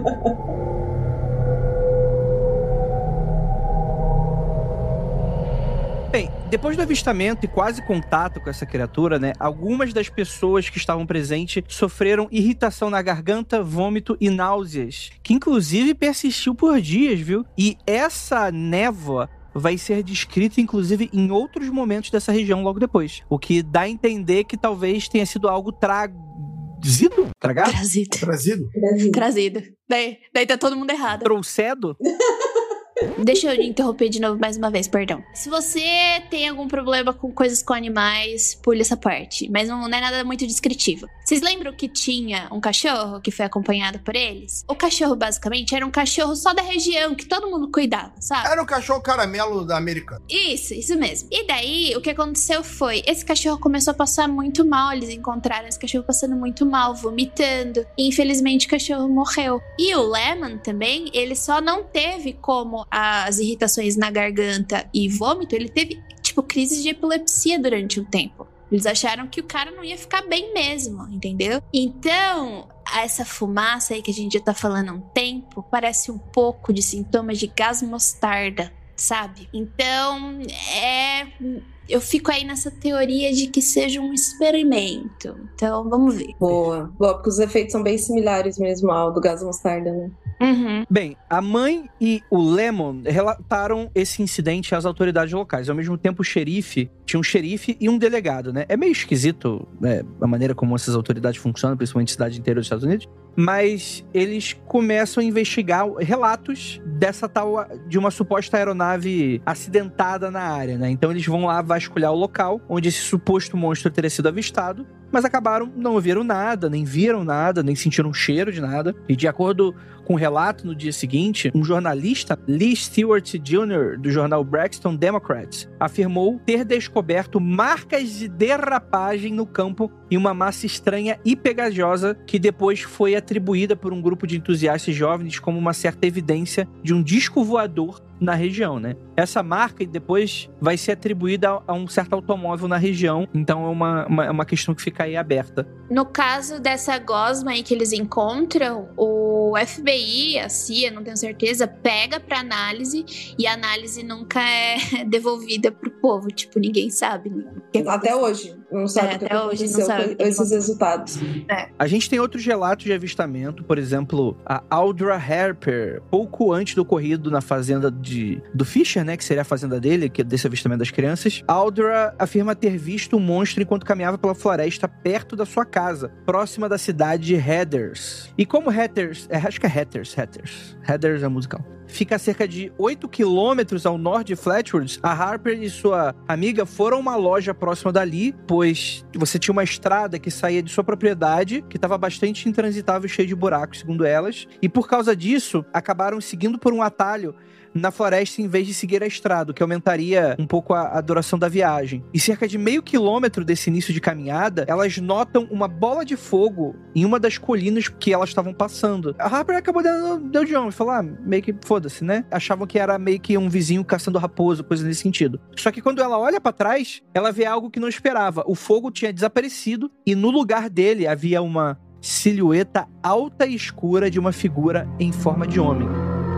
Bem, depois do avistamento e quase contato com essa criatura, né, algumas das pessoas que estavam presentes sofreram irritação na garganta, vômito e náuseas, que inclusive persistiu por dias, viu? E essa névoa vai ser descrita, inclusive, em outros momentos dessa região logo depois. O que dá a entender que talvez tenha sido algo trazido? Tragado? Trazido. Daí tá todo mundo errado. Trouxedo? Deixa eu interromper de novo mais uma vez, perdão. Se você tem algum problema com coisas com animais, pule essa parte. Mas não é nada muito descritivo. Vocês lembram que tinha um cachorro que foi acompanhado por eles? O cachorro, basicamente, era um cachorro só da região, que todo mundo cuidava, sabe? Era um cachorro caramelo da Americana. Isso mesmo. E daí, o que aconteceu foi, esse cachorro começou a passar muito mal. Eles encontraram esse cachorro passando muito mal, vomitando. E, infelizmente, o cachorro morreu. E o Lemon também, ele só não teve como as irritações na garganta e vômito, ele teve, tipo, crises de epilepsia durante um tempo. Eles acharam que o cara não ia ficar bem mesmo, entendeu? Então, essa fumaça aí que a gente já tá falando há um tempo, parece um pouco de sintomas de gás mostarda. sabe? Então, eu fico aí nessa teoria de que seja um experimento. Então, vamos ver. Boa, porque os efeitos são bem similares mesmo ao do gás mostarda, né? Uhum. Bem, a mãe e o Lemon relataram esse incidente às autoridades locais. Ao mesmo tempo, tinha um xerife e um delegado, né? É meio esquisito, né, a maneira como essas autoridades funcionam, principalmente na cidade inteira dos Estados Unidos. Mas eles começam a investigar relatos de uma suposta aeronave acidentada na área, né? Então eles vão lá vasculhar o local onde esse suposto monstro teria sido avistado, mas acabaram não viram nada, nem viram nada, nem sentiram cheiro de nada. E de acordo com o relato, no dia seguinte, um jornalista, Lee Stewart Jr., do jornal Braxton Democrat, afirmou ter descoberto marcas de derrapagem no campo e uma massa estranha e pegajosa que depois foi atribuída por um grupo de entusiastas jovens como uma certa evidência de um disco voador na região, né? Essa marca depois vai ser atribuída a um certo automóvel na região, então é uma questão que fica aí aberta. No caso dessa gosma aí que eles encontram, o FBI, a CIA, não tenho certeza, pega pra análise e a análise nunca é devolvida pro povo, tipo, ninguém sabe. Até hoje, não sabe o que aconteceu com esses resultados. A gente tem outros relatos de avistamento, por exemplo, a Audra Harper, pouco antes do ocorrido na fazenda do Fisher, né, que seria a fazenda dele, que é desse avistamento das crianças. Audra afirma ter visto um monstro enquanto caminhava pela floresta perto da sua casa, próxima da cidade de Heathers. E como Heathers, acho que é Heathers é musical, fica a cerca de 8 quilômetros ao norte de Flatwoods, a Harper e sua amiga foram a uma loja próxima dali, pois você tinha uma estrada que saía de sua propriedade, que estava bastante intransitável e cheia de buracos, segundo elas, e por causa disso, acabaram seguindo por um atalho na floresta em vez de seguir a estrada, o que aumentaria um pouco a duração da viagem. E cerca de meio quilômetro desse início de caminhada, elas notam uma bola de fogo em uma das colinas que elas estavam passando. A Harper acabou deu de ombro, falou, meio que foda-se, né? Achavam que era meio que um vizinho caçando raposa, coisa nesse sentido. Só que quando ela olha pra trás, ela vê algo que não esperava. O fogo tinha desaparecido e no lugar dele havia uma silhueta alta e escura de uma figura em forma de homem.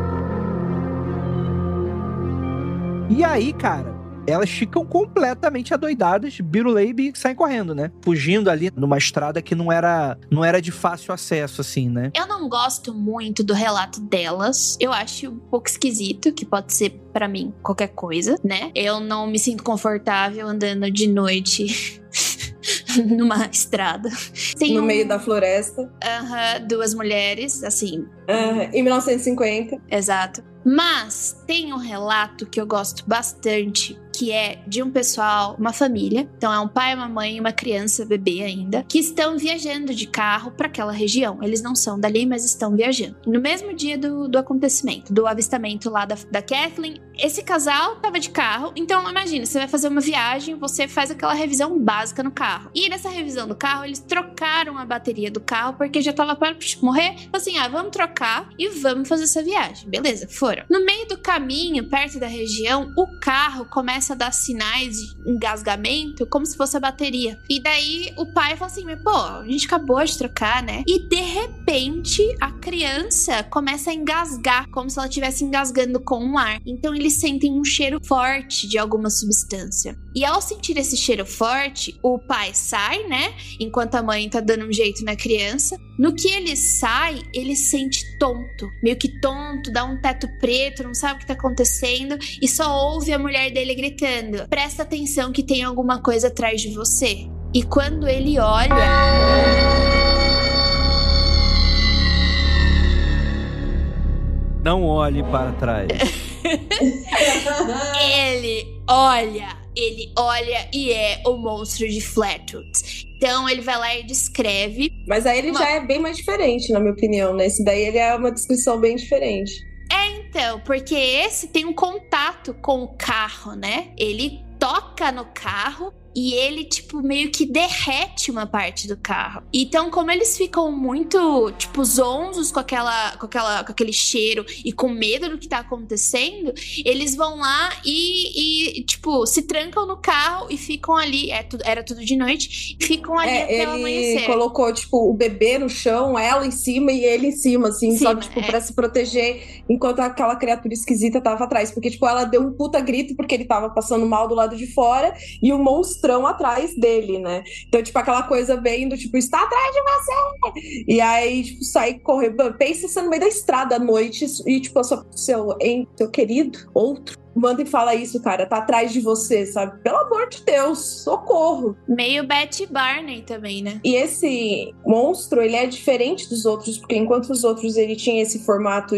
E aí, cara, elas ficam completamente adoidadas, biruleibe e saem correndo, né? Fugindo ali numa estrada que não era de fácil acesso, assim, né? Eu não gosto muito do relato delas. Eu acho um pouco esquisito, que pode ser, pra mim, qualquer coisa, né? Eu não me sinto confortável andando de noite numa estrada. No meio da floresta. Duas mulheres, assim. Em 1950. Exato. Mas tem um relato que eu gosto bastante, que é de um pessoal, uma família. Então é um pai, uma mãe e uma criança, bebê ainda, que estão viajando de carro para aquela região. Eles não são dali, mas estão viajando. No mesmo dia do acontecimento, do avistamento lá da Kathleen, esse casal tava de carro. Então imagina, você vai fazer uma viagem, você faz aquela revisão básica no carro. E nessa revisão do carro, eles trocaram a bateria do carro porque já tava para morrer. Assim, vamos trocar e vamos fazer essa viagem. Beleza, foram. No meio do caminho, perto da região, o carro começa a dar sinais de engasgamento, como se fosse a bateria. E daí o pai fala assim, mas pô, a gente acabou de trocar, né? E de repente a criança começa a engasgar, como se ela estivesse engasgando com um ar. Então eles sentem um cheiro forte de alguma substância. E ao sentir esse cheiro forte, o pai sai, né? Enquanto a mãe tá dando um jeito na criança. No que ele sai, ele se sente tonto. Meio que tonto, dá um teto preto, não sabe o que tá acontecendo. E só ouve a mulher dele gritando, presta atenção que tem alguma coisa atrás de você. E quando ele olha... Não olhe para trás. Ele olha e é o monstro de Flatwoods. Então ele vai lá e descreve. Mas aí ele já é bem mais diferente, na minha opinião, né? Esse daí ele é uma descrição bem diferente. Então, porque esse tem um contato com o carro, né? Ele toca no carro e ele, tipo, meio que derrete uma parte do carro. Então, como eles ficam muito, tipo, zonzos com aquele cheiro e com medo do que tá acontecendo, eles vão lá e tipo, se trancam no carro e ficam ali, era tudo de noite, e ficam ali até o amanhecer. Ele colocou, tipo, o bebê no chão, ela em cima e ele em cima, assim, só, tipo, pra se proteger, enquanto aquela criatura esquisita tava atrás. Porque, tipo, ela deu um puta grito porque ele tava passando mal do lado de fora e o monstrão atrás dele, né? Então, tipo, aquela coisa vendo, tipo, está atrás de você! E aí, tipo, sai correndo. Pensa você no meio da estrada à noite e, tipo, seu querido, outro, manda e fala isso, cara, tá atrás de você, sabe? Pelo amor de Deus, socorro. Meio Betty Barney também, né? E esse monstro, ele é diferente dos outros, porque enquanto os outros, ele tinha esse formato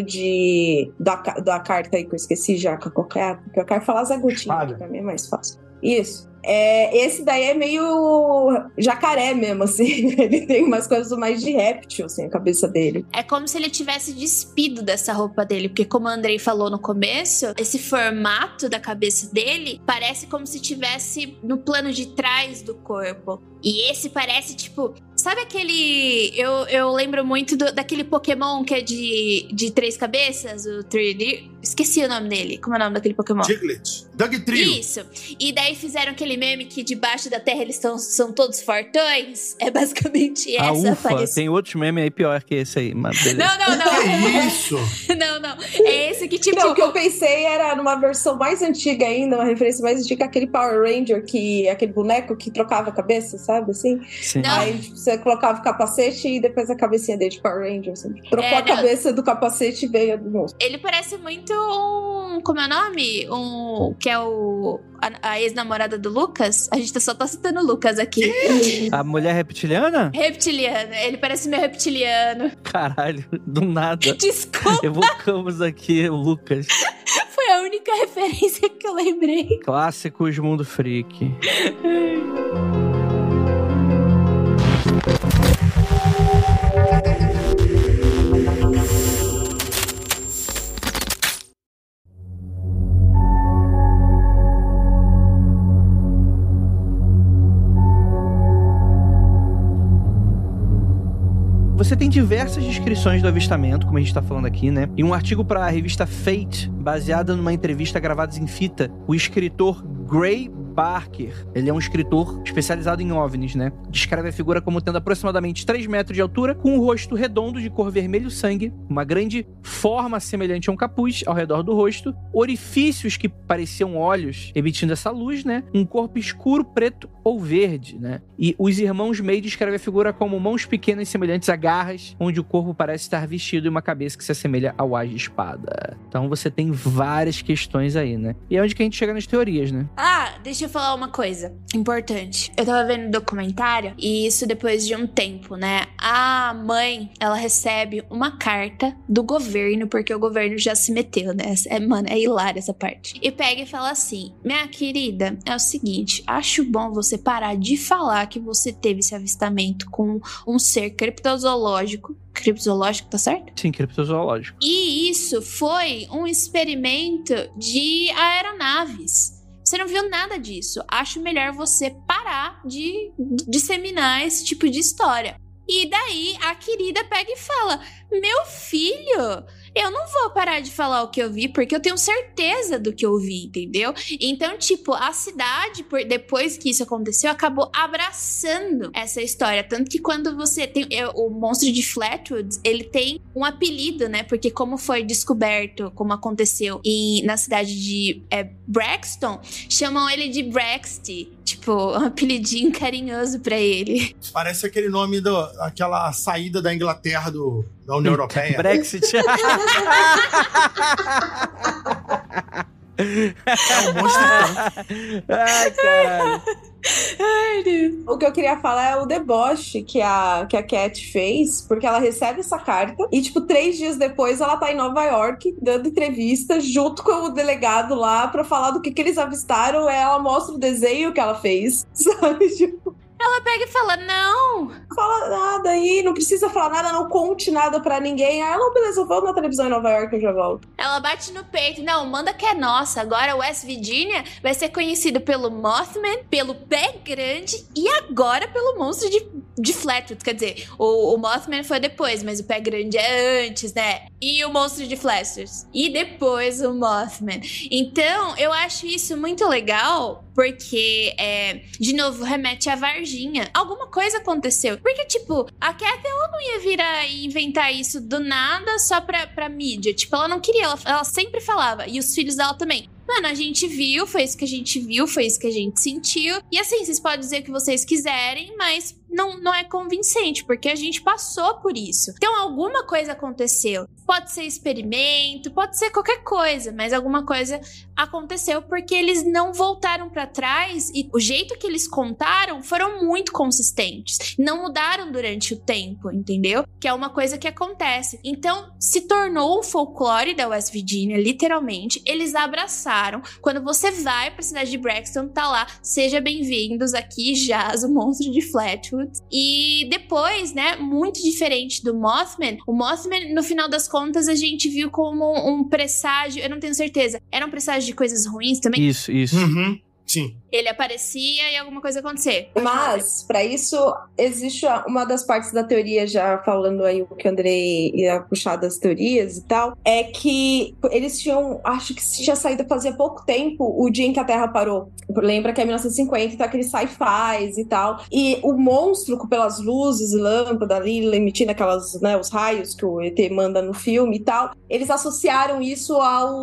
da carta aí, que eu esqueci já, porque eu quero falar zagutinho, que pra mim é mais fácil. Isso. Esse daí é meio jacaré mesmo, assim. Ele tem umas coisas mais de réptil, assim, a cabeça dele. É como se ele tivesse despido dessa roupa dele, porque como a Andrei falou no começo, esse formato da cabeça dele parece como se tivesse no plano de trás do corpo. E esse parece, tipo... Sabe aquele... Eu lembro muito daquele Pokémon que é de 3 cabeças, o 3D... Esqueci o nome dele. Como é o nome daquele Pokémon? Diglett. Dugtrio. Isso. E daí fizeram aquele meme que debaixo da terra eles são todos fortões. É basicamente essa aparência. Tem outros memes aí pior que esse aí. Mas beleza. Não. Que isso? Não. É esse que tipo... Não, o que eu pensei era numa versão mais antiga ainda, uma referência mais antiga, aquele Power Ranger, aquele boneco que trocava a cabeça, sabe? Assim? Sim. Aí tipo, você colocava o capacete e depois a cabecinha dele de Power Ranger. Assim. Trocou a cabeça do capacete e veio do monstro. Ele parece muito como é o nome? Que é a ex-namorada do Lucas. A gente só tá citando o Lucas aqui. A mulher reptiliana? Reptiliana. Ele parece meio reptiliano. Caralho, do nada. Desculpa. Evocamos aqui o Lucas. Foi a única referência que eu lembrei. Clássicos Mundo Freak. Você tem diversas descrições do avistamento, como a gente tá falando aqui, né? Em um artigo para a revista Fate, baseada numa entrevista gravada em fita, o escritor Gray Barker, ele é um escritor especializado em OVNIs, né? Descreve a figura como tendo aproximadamente 3 metros de altura, com um rosto redondo de cor vermelho sangue, uma grande forma semelhante a um capuz ao redor do rosto, orifícios que pareciam olhos emitindo essa luz, né? Um corpo escuro, preto ou verde, né? E os irmãos May descrevem a figura como mãos pequenas semelhantes a garras, onde o corpo parece estar vestido e uma cabeça que se assemelha ao as de espada. Então você tem várias questões aí, né? E é onde que a gente chega nas teorias, né? Deixa eu falar uma coisa importante. Eu tava vendo um documentário, e isso depois de um tempo, né? A mãe, ela recebe uma carta do governo, porque o governo já se meteu, né? Mano, é hilária essa parte. E pega e fala assim: minha querida, é o seguinte, acho bom você parar de falar que você teve esse avistamento com um ser criptozoológico. Criptozoológico, tá certo? Sim, criptozoológico. E isso foi um experimento de aeronaves. Você não viu nada disso. Acho melhor você parar de disseminar esse tipo de história. E daí a querida pega e fala: meu filho, eu não vou parar de falar o que eu vi, porque eu tenho certeza do que eu vi, entendeu? Então, tipo, a cidade, depois que isso aconteceu, acabou abraçando essa história. Tanto que quando você tem o monstro de Flatwoods, ele tem um apelido, né? Porque como foi descoberto, como aconteceu na cidade de Braxton, chamam ele de Braxty. Tipo, um apelidinho carinhoso pra ele. Parece aquele nome daquela saída da Inglaterra da União Europeia. Brexit. É um monstro. Ai, caralho. Ai, Deus. O que eu queria falar é o deboche que a Cat fez, porque ela recebe essa carta e, tipo, 3 dias depois ela tá em Nova York dando entrevista junto com o delegado lá pra falar do que eles avistaram. Ela mostra o desenho que ela fez, sabe? Tipo, Ela pega e fala, não fala nada aí, não precisa falar nada, não conte nada pra ninguém. Aí ela, beleza, vamos na televisão em Nova York, eu já volto. Ela bate no peito, não, manda que é nossa. Agora West Virginia vai ser conhecido pelo Mothman, pelo Pé Grande e agora pelo monstro de Flatwoods. Quer dizer, o Mothman foi depois, mas o Pé Grande é antes, né? E o monstro de Flatwoods. E depois o Mothman. Então, eu acho isso muito legal, porque, de novo, remete à Varginha. Alguma coisa aconteceu. Porque, tipo, a Cat, ela não ia vir a inventar isso do nada só pra mídia. Tipo, ela não queria, ela sempre falava. E os filhos dela também. Mano, a gente viu, foi isso que a gente viu, foi isso que a gente sentiu. E assim, vocês podem dizer o que vocês quiserem, mas não é convincente, porque a gente passou por isso. Então, alguma coisa aconteceu. Pode ser experimento, pode ser qualquer coisa, mas alguma coisa aconteceu porque eles não voltaram pra trás e o jeito que eles contaram foram muito consistentes. Não mudaram durante o tempo, entendeu? Que é uma coisa que acontece. Então, se tornou um folclore da West Virginia, literalmente. Eles abraçaram. Quando você vai pra cidade de Braxton, tá lá, seja bem-vindos, aqui jaz o monstro de Flatwoods. E depois, né, muito diferente do Mothman, o Mothman, no final das contas, a gente viu como um presságio, eu não tenho certeza, era um presságio de coisas ruins também? Isso. Uhum. Sim. Ele aparecia e alguma coisa acontecer. Mas, pra isso, existe uma das partes da teoria, já falando aí o que o Andrei ia puxar das teorias e tal, é que eles tinham, acho que tinha saído fazia pouco tempo, o dia em que a Terra parou. Lembra que é 1950, então aqueles sci-fis e tal. E o monstro, pelas luzes e lâmpada ali, emitindo aquelas, né, os raios que o ET manda no filme e tal, eles associaram isso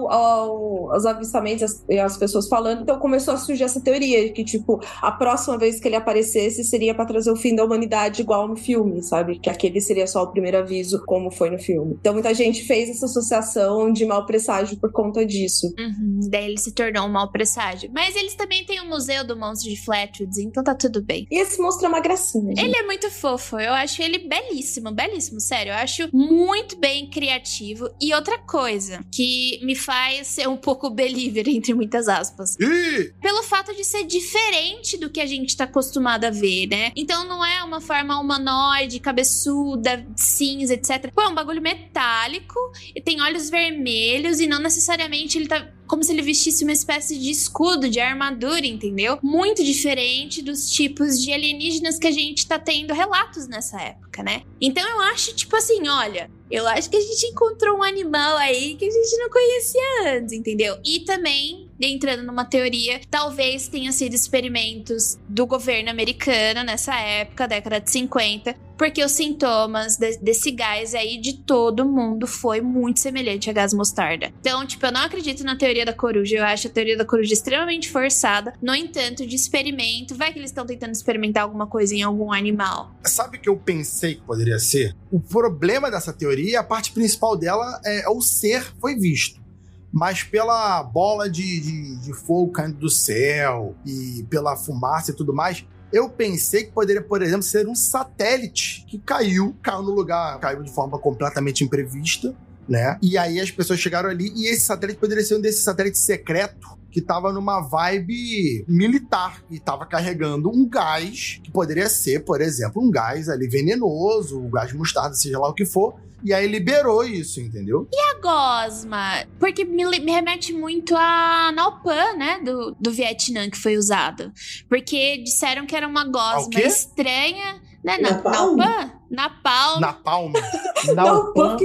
aos avistamentos e as pessoas falando, então começou a surgir essa teoria que, tipo, a próxima vez que ele aparecesse seria pra trazer o fim da humanidade igual no filme, sabe? Que aquele seria só o primeiro aviso, como foi no filme. Então muita gente fez essa associação de mau presságio por conta disso. Daí ele se tornou um mau presságio. Mas eles também têm o Museu do Monstro de Flatwoods, então tá tudo bem. E esse monstro é uma gracinha, gente. Ele é muito fofo, eu acho ele belíssimo, belíssimo, sério. Eu acho muito bem criativo. E outra coisa que me faz ser um pouco believer, entre muitas aspas. Pelo fato de ser diferente do que a gente tá acostumado a ver, né? Então não é uma forma humanoide, cabeçuda, cinza, etc. Pô, é um bagulho metálico e tem olhos vermelhos e não necessariamente ele tá como se ele vestisse uma espécie de escudo, de armadura, entendeu? Muito diferente dos tipos de alienígenas que a gente tá tendo relatos nessa época, né? Então eu acho, tipo assim, olha, eu acho que a gente encontrou um animal aí que a gente não conhecia antes, entendeu? E também, entrando numa teoria, talvez tenha sido experimentos do governo americano nessa época, década de 50, porque os sintomas desse gás aí de todo mundo foi muito semelhante a gás mostarda. Então, tipo, eu não acredito na teoria da coruja, eu acho a teoria da coruja extremamente forçada, no entanto, de experimento, vai que eles estão tentando experimentar alguma coisa em algum animal. Sabe o que eu pensei que poderia ser? O problema dessa teoria, a parte principal dela é o ser foi visto. Mas pela bola de fogo caindo do céu e pela fumaça e tudo mais, eu pensei que poderia, por exemplo, ser um satélite que caiu no lugar, caiu de forma completamente imprevista, né? E aí as pessoas chegaram ali e esse satélite poderia ser um desses satélites secretos que tava numa vibe militar e tava carregando um gás que poderia ser, por exemplo, um gás ali venenoso, um gás mostarda, seja lá o que for. E aí liberou isso, entendeu? E a gosma? Porque me remete muito a Naupan, né? Do Vietnã que foi usado. Porque disseram que era uma gosma estranha. Né? Naupan? Napalm. Napalm. Naupan.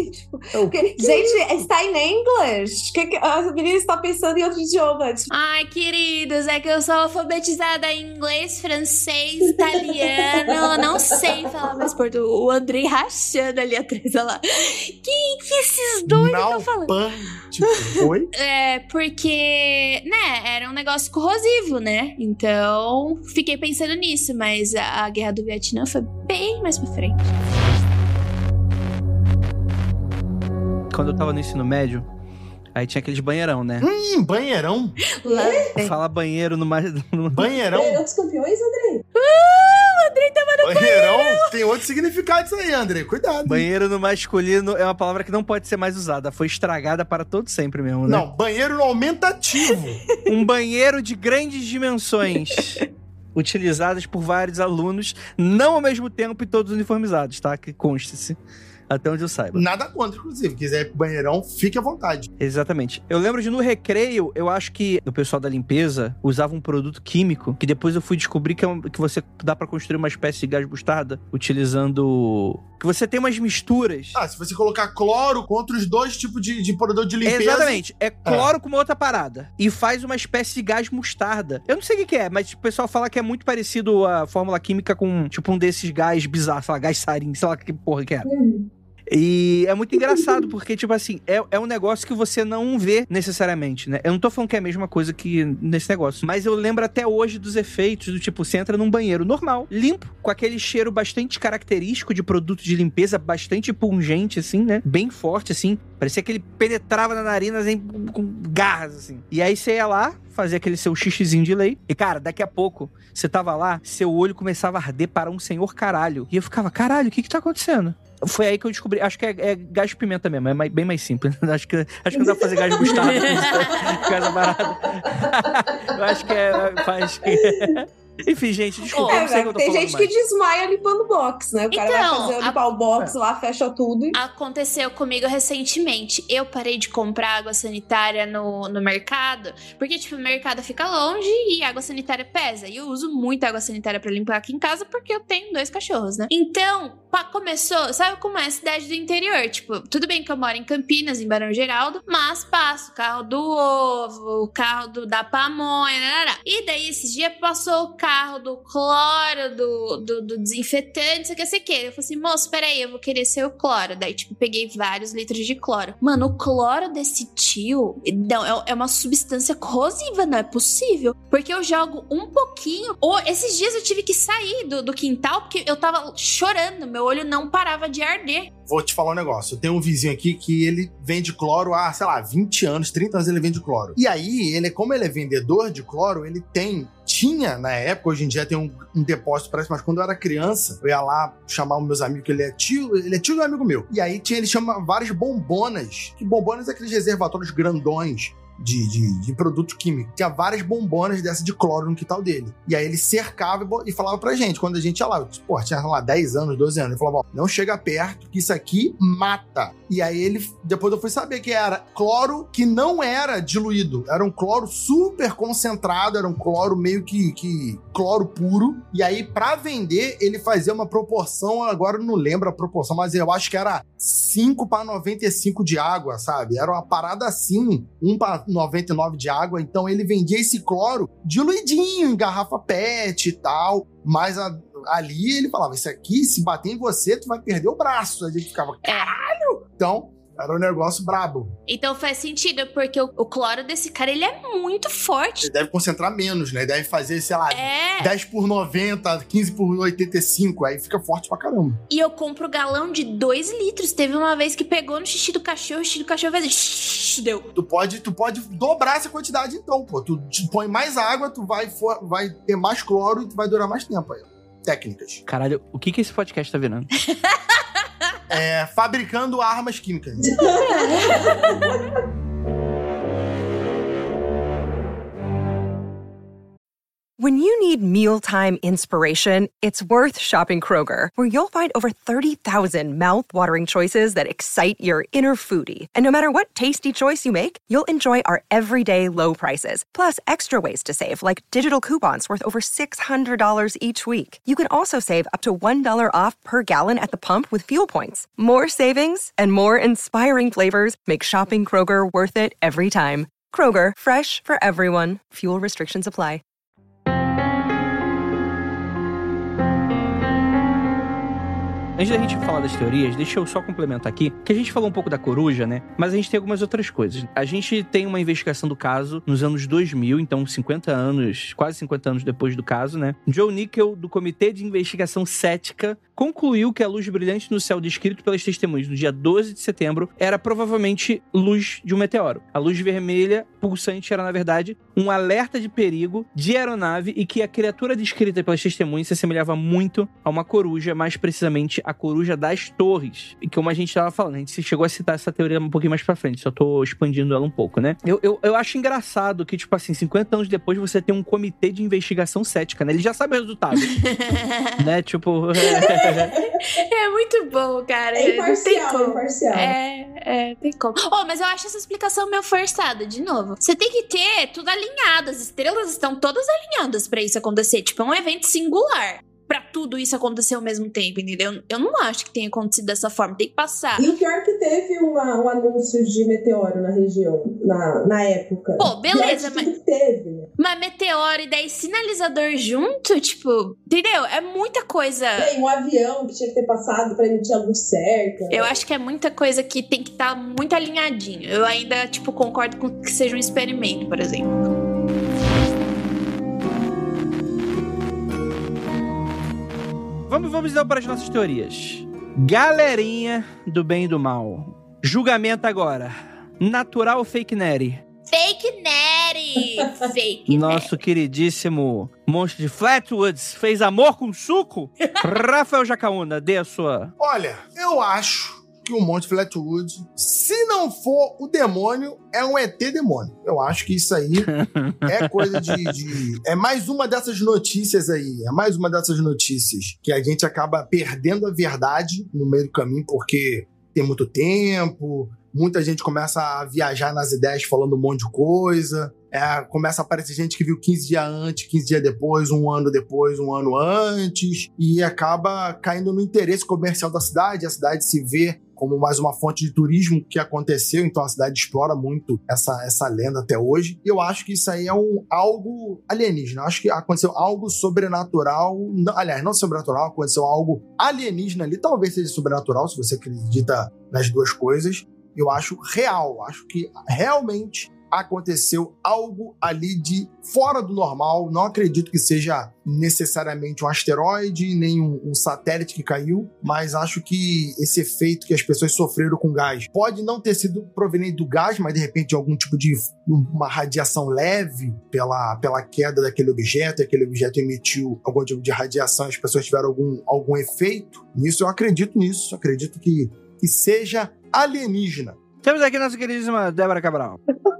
Gente, está em inglês. A menina está pensando em outro idioma. Ai, queridos, é que eu sou alfabetizada em inglês, francês, italiano. Não sei falar mais português. O Andrei rachando ali atrás, olha lá. Quem que esses dois estão falando? Naupan. Tipo, oi? É, porque, né, era um negócio corrosivo, né? Então, fiquei pensando nisso, mas a Guerra do Vietnã foi bem mais pra frente. Quando eu tava no ensino médio, aí tinha aqueles banheirão, né? Banheirão? Fala banheiro no mais... Banheirão? Banheirão dos campeões, Andrei? O Andrei tava no banheirão. Tem outro significado isso aí, Andrei. Cuidado. Banheiro no masculino é uma palavra que não pode ser mais usada. Foi estragada para todo sempre mesmo, né? Não, banheiro no aumentativo. Um banheiro de grandes dimensões. utilizadas por vários alunos, não ao mesmo tempo e todos uniformizados, tá? Que conste-se. Até onde eu saiba. Nada contra, inclusive. Quiser ir pro banheirão, fique à vontade. Exatamente. Eu lembro de no recreio, eu acho que o pessoal da limpeza usava um produto químico, que depois eu fui descobrir que você dá pra construir uma espécie de gás mostarda, utilizando... Que você tem umas misturas. Se você colocar cloro contra os dois tipos de produto de limpeza... Exatamente. É cloro com uma outra parada. E faz uma espécie de gás mostarda. Eu não sei o que é, mas o pessoal fala que é muito parecido a fórmula química com, tipo, um desses gás bizarros, sei lá, gás sarin, sei lá que porra que é. E é muito engraçado, porque, tipo assim, é um negócio que você não vê necessariamente, né? Eu não tô falando que é a mesma coisa que nesse negócio, mas eu lembro até hoje dos efeitos do tipo, você entra num banheiro normal, limpo, com aquele cheiro bastante característico de produto de limpeza, bastante pungente, assim, né? Bem forte, assim. Parecia que ele penetrava na narina, assim, com garras, assim. E aí você ia lá, fazia aquele seu xixizinho de lei. E, cara, daqui a pouco, você tava lá, seu olho começava a arder para um senhor caralho. E eu ficava, caralho, o que tá acontecendo? Foi aí que eu descobri, acho que é gás de pimenta mesmo, é bem mais simples. Acho que não dá pra fazer gás de mostarda com essa parada. Eu acho que Enfim, gente, desculpa, não sei o que eu tô tem falando gente mais. que desmaia limpando o box, né? O cara vai limpar o box lá, fecha tudo. Aconteceu comigo recentemente. Eu parei de comprar água sanitária no mercado, porque, tipo, o mercado fica longe e a água sanitária pesa. E eu uso muito água sanitária pra limpar aqui em casa, porque eu tenho 2 cachorros, né? Então, começou, sabe como é a cidade do interior? Tipo, tudo bem que eu moro em Campinas, em Barão Geraldo, mas passo o carro do ovo, o carro da pamonha, e daí esses dias passou o carro do cloro, do desinfetante, isso aqui, isso aqui. Eu falei assim, moço, peraí, eu vou querer ser o cloro. Daí, tipo, peguei vários litros de cloro. Mano, o cloro desse tio, não, é uma substância corrosiva, não é possível. Porque eu jogo um pouquinho, esses dias eu tive que sair do quintal, porque eu tava chorando, meu olho não parava de arder. Vou te falar um negócio. Eu tenho um vizinho aqui que ele vende cloro há, sei lá, 20 anos, 30 anos ele vende cloro. E aí, como ele é vendedor de cloro, ele tinha, na época, hoje em dia tem um depósito, parece, mas quando eu era criança, eu ia lá chamar os meus amigos, que ele é tio de um amigo meu. E aí ele chama várias bombonas, que bombonas é aqueles reservatórios grandões de produto químico. Tinha várias bombonas dessa de cloro no quintal dele. E aí ele cercava e falava pra gente, quando a gente ia lá, tinha lá 10 anos, 12 anos, ele falava, ó, não chega perto, que isso aqui mata. E aí depois eu fui saber que era cloro que não era diluído, era um cloro super concentrado, era um cloro meio que cloro puro. E aí, pra vender, ele fazia uma proporção, agora eu não lembro a proporção, mas eu acho que era 5:95 de água, sabe? Era uma parada assim, 1:99 de água. Então ele vendia esse cloro diluidinho em garrafa PET e tal, mas ali ele falava, isso aqui, se bater em você, tu vai perder o braço. A gente ficava, caralho! Então, era um negócio brabo. Então faz sentido, porque o cloro desse cara, ele é muito forte. Ele deve concentrar menos, né? Deve fazer, sei lá, 10/90, 15/85, aí fica forte pra caramba. E eu compro galão de 2 litros. Teve uma vez que pegou no xixi do cachorro, o xixi do cachorro fez... deu. Tu pode dobrar essa quantidade então, pô. Tu põe mais água, tu vai ter mais cloro e tu vai durar mais tempo aí. Técnicas. Caralho, o que esse podcast tá virando? Fabricando armas químicas. When you need mealtime inspiration, it's worth shopping Kroger, where you'll find over 30,000 mouth-watering choices that excite your inner foodie. And no matter what tasty choice you make, you'll enjoy our everyday low prices, plus extra ways to save, like digital coupons worth over $600 each week. You can also save up to $1 off per gallon at the pump with fuel points. More savings and more inspiring flavors make shopping Kroger worth it every time. Kroger, fresh for everyone. Fuel restrictions apply. Antes da gente falar das teorias, deixa eu só complementar aqui, que a gente falou um pouco da coruja, né? Mas a gente tem algumas outras coisas. A gente tem uma investigação do caso nos anos 2000, então 50 anos, quase 50 anos depois do caso, né? Joe Nickel, do Comitê de Investigação Cética, concluiu que a luz brilhante no céu descrito pelas testemunhas no dia 12 de setembro era provavelmente luz de um meteoro. A luz vermelha pulsante era, na verdade, um alerta de perigo de aeronave e que a criatura descrita pelas testemunhas se assemelhava muito a uma coruja, mais precisamente a coruja das torres. E como a gente tava falando, a gente chegou a citar essa teoria um pouquinho mais pra frente, só tô expandindo ela um pouco, né? Eu acho engraçado que, tipo assim, 50 anos depois você tem um comitê de investigação cética, né? Ele já sabe o resultado. Né? Tipo... É muito bom, cara. É imparcial, não tem como. imparcial. Tem como. Oh, mas eu acho essa explicação meio forçada, de novo. Você tem que ter tudo alinhado, as estrelas estão todas alinhadas pra isso acontecer. Tipo, é um evento singular pra tudo isso acontecer ao mesmo tempo, entendeu? Eu não acho que tenha acontecido dessa forma, tem que passar. E o pior é que teve um anúncio de meteoro na região, na época. Pô, beleza, mas... que teve. Mas meteoro e daí sinalizador junto, tipo, entendeu? É muita coisa. Tem um avião que tinha que ter passado pra emitir a luz certa. Eu acho que é muita coisa que tem que estar muito alinhadinho. Eu ainda, tipo, concordo com que seja um experimento, por exemplo. Vamos então para as nossas teorias. Galerinha do bem e do mal. Julgamento agora. Natural ou fake neri? Fake neri! Fake Nosso queridíssimo monstro de Flatwoods fez amor com suco? Rafael Jacaúna, dê a sua... Olha, eu acho que o Monte Flatwood, se não for o demônio, é um ET demônio. Eu acho que isso aí é coisa é mais uma dessas notícias aí. É mais uma dessas notícias que a gente acaba perdendo a verdade no meio do caminho, porque tem muito tempo, muita gente começa a viajar nas ideias falando um monte de coisa. Começa a aparecer gente que viu 15 dias antes, 15 dias depois, um ano depois, um ano antes, e acaba caindo no interesse comercial da cidade. A cidade se vê como mais uma fonte de turismo que aconteceu, então a cidade explora muito essa lenda até hoje. E eu acho que isso aí é algo alienígena. Eu acho que aconteceu algo sobrenatural, aliás, não sobrenatural, aconteceu algo alienígena ali, talvez seja sobrenatural, se você acredita nas duas coisas. Eu acho real, acho que realmente aconteceu algo ali de fora do normal. Não acredito que seja necessariamente um asteroide, nem um satélite que caiu, mas acho que esse efeito que as pessoas sofreram com gás pode não ter sido proveniente do gás, mas de repente de algum tipo de uma radiação leve pela queda daquele objeto, e aquele objeto emitiu algum tipo de radiação, as pessoas tiveram algum efeito nisso. Eu acredito nisso, acredito que seja alienígena. Temos aqui nossa queridíssima Débora Cabral.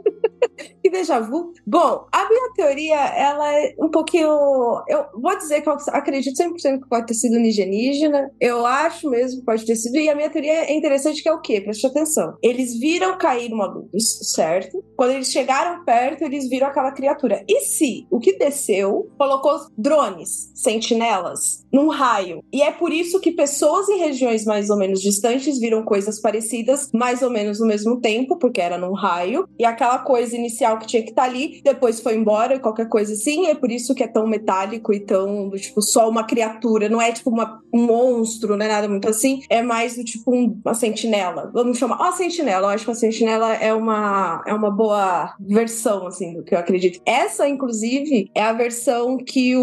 Que déjà vu. Bom, a minha teoria, ela é um pouquinho... Eu vou dizer que eu acredito 100% que pode ter sido alienígena. Eu acho mesmo que pode ter sido. E a minha teoria é interessante, que é o quê? Preste atenção. Eles viram cair uma luz, certo? Quando eles chegaram perto, eles viram aquela criatura. E se o que desceu colocou drones, sentinelas, num raio? E é por isso que pessoas em regiões mais ou menos distantes viram coisas parecidas, mais ou menos no mesmo tempo, porque era num raio. E aquela coisa inicial que tinha que estar ali, depois foi embora, qualquer coisa assim, é por isso que é tão metálico e tão, tipo, só uma criatura, não é tipo um monstro, não é nada muito assim, é mais do tipo uma sentinela, vamos chamar, uma sentinela. Eu acho que a sentinela é uma boa versão, assim, do que eu acredito. Essa, inclusive, é a versão que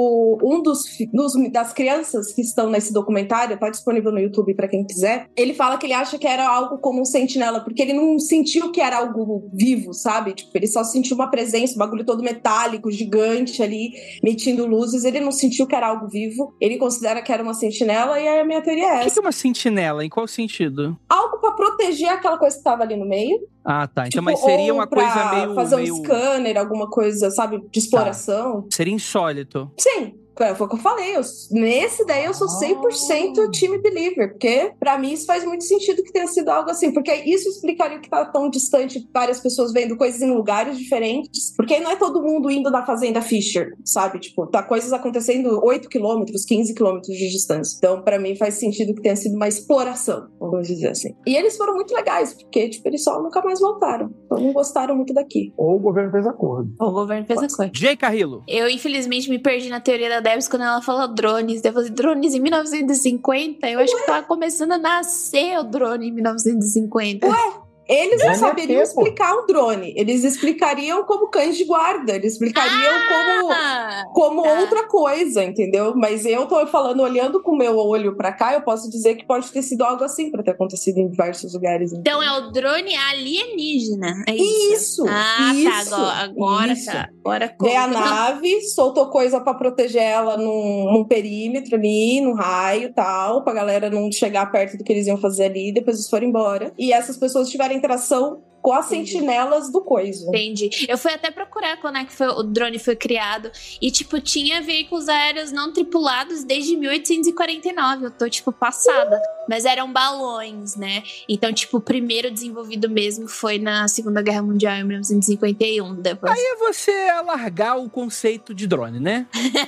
das crianças que estão nesse documentário, tá disponível no YouTube pra quem quiser, ele fala que ele acha que era algo como um sentinela, porque ele não sentiu que era algo vivo, sabe? Tipo, ele só sentiu uma presença, um bagulho todo metálico, gigante ali, emitindo luzes. Ele não sentiu que era algo vivo. Ele considera que era uma sentinela, e a minha teoria é essa. O que é uma sentinela? Em qual sentido? Algo pra proteger aquela coisa que tava ali no meio. Ah, tá. Então, tipo, mas seria uma coisa meio... fazer um scanner, alguma coisa, sabe, de exploração. Tá. Seria insólito. Sim. Foi o que eu falei, nesse daí eu sou 100% time believer, porque pra mim isso faz muito sentido que tenha sido algo assim, porque isso explicaria o que tá tão distante, várias pessoas vendo coisas em lugares diferentes, porque não é todo mundo indo na fazenda Fisher, sabe? Tipo, tá coisas acontecendo 8 quilômetros, 15 quilômetros de distância. Então, pra mim faz sentido que tenha sido uma exploração, vamos dizer assim. E eles foram muito legais, porque, tipo, eles só nunca mais voltaram. Então não gostaram muito daqui. Ou o governo fez acordo. Jay Carrillo. Eu, infelizmente, me perdi na teoria da Debs quando ela falou drones. Eu falei, drones em 1950? Eu acho que tava começando a nascer o drone em 1950. Ué, Eles não saberiam explicar um drone. Eles explicariam como cães de guarda. Eles explicariam como outra coisa, entendeu? Mas eu tô falando, olhando com o meu olho pra cá, eu posso dizer que pode ter sido algo assim pra ter acontecido em diversos lugares. Então é o drone alienígena. É isso. Tá. Agora tá. Agora veio a nave, soltou coisa pra proteger ela num perímetro ali, num raio e tal, pra galera não chegar perto do que eles iam fazer ali, depois eles foram embora. E essas pessoas tiveram interação com as sentinelas do coisa. Entendi. Eu fui até procurar quando é que o drone foi criado. E, tipo, tinha veículos aéreos não tripulados desde 1849. Eu tô, tipo, passada. Mas eram balões, né? Então, tipo, o primeiro desenvolvido mesmo foi na Segunda Guerra Mundial, em 1951. Depois. Aí é você alargar o conceito de drone, né?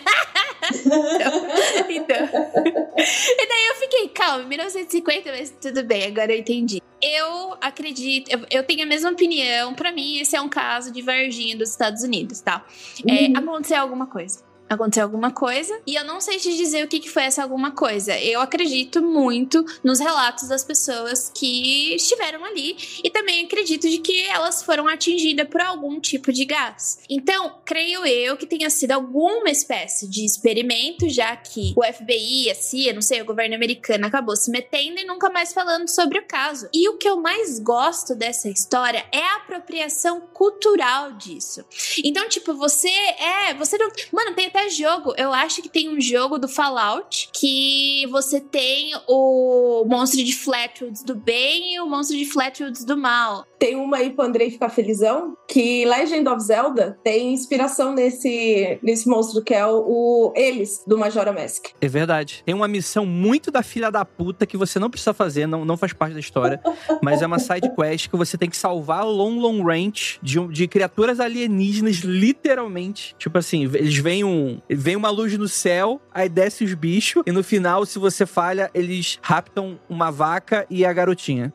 Então. E daí eu fiquei, calma, 1950, mas tudo bem, agora eu entendi. Eu acredito, eu tenho a mesma opinião. Pra mim, esse é um caso de Varginha dos Estados Unidos, tá? Aconteceu alguma coisa e eu não sei te dizer o que foi essa alguma coisa. Eu acredito muito nos relatos das pessoas que estiveram ali e também acredito de que elas foram atingidas por algum tipo de gás. Então, creio eu que tenha sido alguma espécie de experimento, já que o FBI, a CIA, não sei, o governo americano acabou se metendo e nunca mais falando sobre o caso. E o que eu mais gosto dessa história é a apropriação cultural disso. Então, tipo, você não... Mano, tem até jogo, eu acho que tem um jogo do Fallout que você tem o monstro de Flatwoods do bem e o monstro de Flatwoods do mal. Tem uma aí pro Andrei ficar felizão, que Legend of Zelda tem inspiração nesse monstro que é o Elis, do Majora Mask. É verdade. Tem uma missão muito da filha da puta que você não precisa fazer, não faz parte da história, mas é uma side quest que você tem que salvar o Long Range de criaturas alienígenas, literalmente. Tipo assim, eles vem uma luz no céu, aí desce os bichos, e no final, se você falha, eles raptam uma vaca e a garotinha.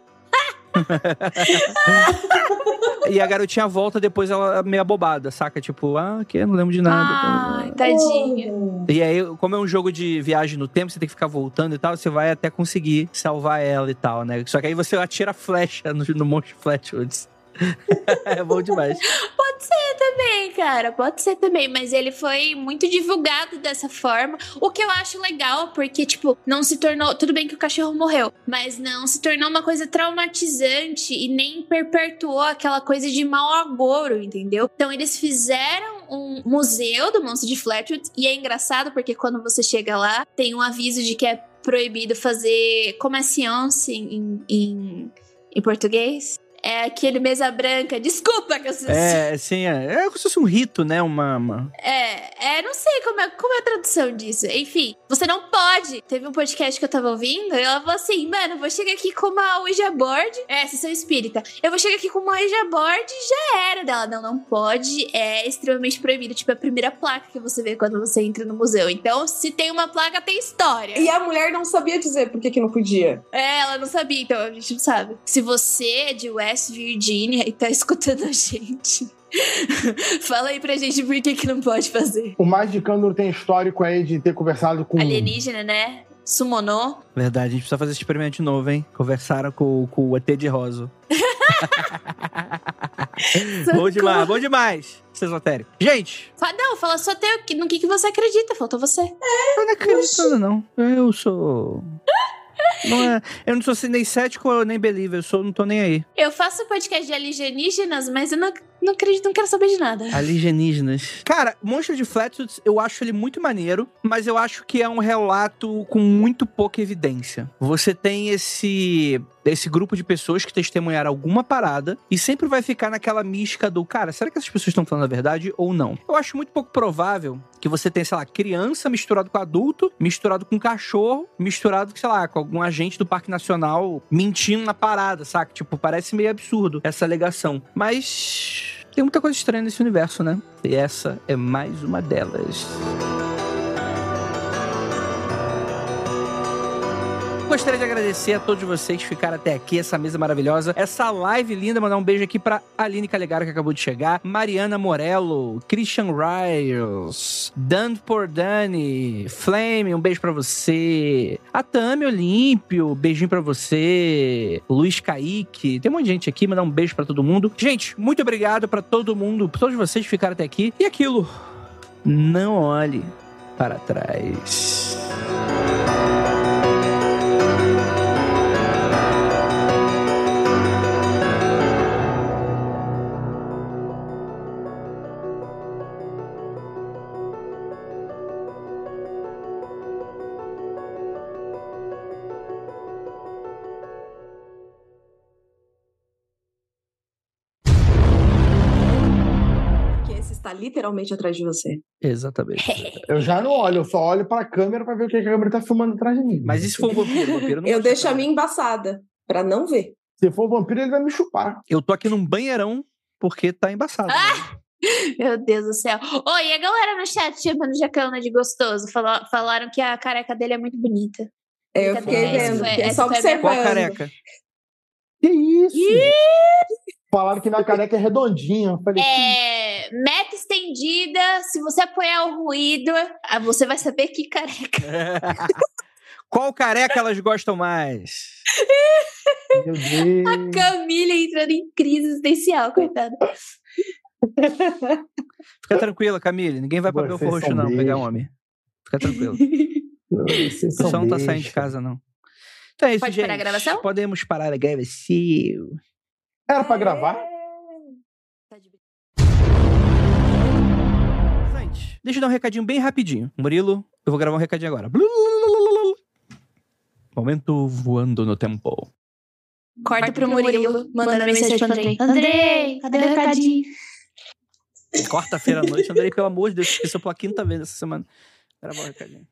E a garotinha volta depois, ela meio abobada, saca? Tipo, que não lembro de nada. Ai, tadinha. E aí, como é um jogo de viagem no tempo, você tem que ficar voltando e tal, você vai até conseguir salvar ela e tal, né? Só que aí você atira flecha no monte de Flatwoods. É bom demais. Pode ser também, cara. Pode ser também. Mas ele foi muito divulgado dessa forma. O que eu acho legal, porque, tipo, não se tornou... Tudo bem que o cachorro morreu, mas não se tornou uma coisa traumatizante e nem perpetuou aquela coisa de mau agouro, entendeu? Então, eles fizeram um museu do monstro de Flatwood. E é engraçado porque quando você chega lá, tem um aviso de que é proibido fazer... Como é science em português? É aquele mesa branca. Desculpa que eu sei. É como se fosse um rito, né? Não sei como é a tradução disso. Enfim, você não pode. Teve um podcast que eu tava ouvindo e ela falou assim, mano, vou chegar aqui com uma Ouija board. Vocês são espírita. Eu vou chegar aqui com uma Ouija board e já era dela. Não pode. É extremamente proibido. Tipo, é a primeira placa que você vê quando você entra no museu. Então, se tem uma placa, tem história. E a mulher não sabia dizer por que não podia. Ela não sabia. Então, a gente não sabe. Se você é de West Virginia e tá escutando a gente, fala aí pra gente por que não pode fazer. O Magicando tem histórico aí de ter conversado com... alienígena, né? Summonou. Verdade, a gente precisa fazer esse experimento de novo, hein? Conversaram com o ET de Rosa. Bom demais. Esotérico. Gente! Fala só no que você acredita. Faltou você. Eu não acredito, não. Eu sou... eu não sou nem cético nem believer, não tô nem aí. Eu faço podcast de alienígenas, mas eu não acredito, não quero saber de nada. Alienígenas. Cara, Monstro de Flatwoods, eu acho ele muito maneiro, mas eu acho que é um relato com muito pouca evidência. Você tem esse grupo de pessoas que testemunharam alguma parada e sempre vai ficar naquela mística do, cara, será que essas pessoas estão falando a verdade ou não? Eu acho muito pouco provável que você tenha, sei lá, criança misturado com adulto, misturado com cachorro, misturado, sei lá, com algum agente do Parque Nacional mentindo na parada, saca? Tipo, parece meio absurdo essa alegação. Mas tem muita coisa estranha nesse universo, né? E essa é mais uma delas. gostaria de agradecer a todos vocês que ficaram até aqui, essa mesa maravilhosa, essa live linda. Mandar um beijo aqui pra Aline Calegaro, que acabou de chegar, Mariana Morello, Christian Riles, Dan Pordani, Flame, um beijo pra você, a Tami Olímpio, beijinho pra você, Luiz Kaique, tem um monte de gente aqui, mandar um beijo pra todo mundo. Gente, muito obrigado pra todo mundo, pra todos vocês que ficaram até aqui. E aquilo, não olhe para trás. Tá literalmente atrás de você. Exatamente. Eu já não olho, eu só olho pra câmera pra ver o que a câmera tá filmando atrás de mim. Mas e se for um vampiro? Não eu deixo a minha embaçada, pra não ver. Se for um vampiro, ele vai me chupar. Eu tô aqui num banheirão porque tá embaçado. Meu Deus do céu. E a galera no chat chamando Jacana de gostoso. Falaram que a careca dele é muito bonita. Eu fiquei vendo. É só observando. Qual careca? Que isso? Falaram que minha careca é redondinha. Eu falei, meta estendida. Se você apoiar o ruído, você vai saber que careca. Qual careca elas gostam mais? Meu Deus. A Camila entrando em crise existencial, coitada. Fica tranquila, Camila. Ninguém vai pra Belfort Roxo, não, pegar homem. Fica tranquila. O pessoal não tá saindo de casa, não. Então é isso, Pode gente. parar a gravação? Podemos parar a gravação. Era pra gravar? Antes, deixa eu dar um recadinho bem rapidinho. Murilo, eu vou gravar um recadinho agora. Momento voando no tempo. Corta pro Murilo, mandando mensagem pro Andrei. Andrei, cadê o recadinho? Quarta-feira à noite, Andrei, pelo amor de Deus, esqueceu pela quinta vez essa semana. Gravar um recadinho.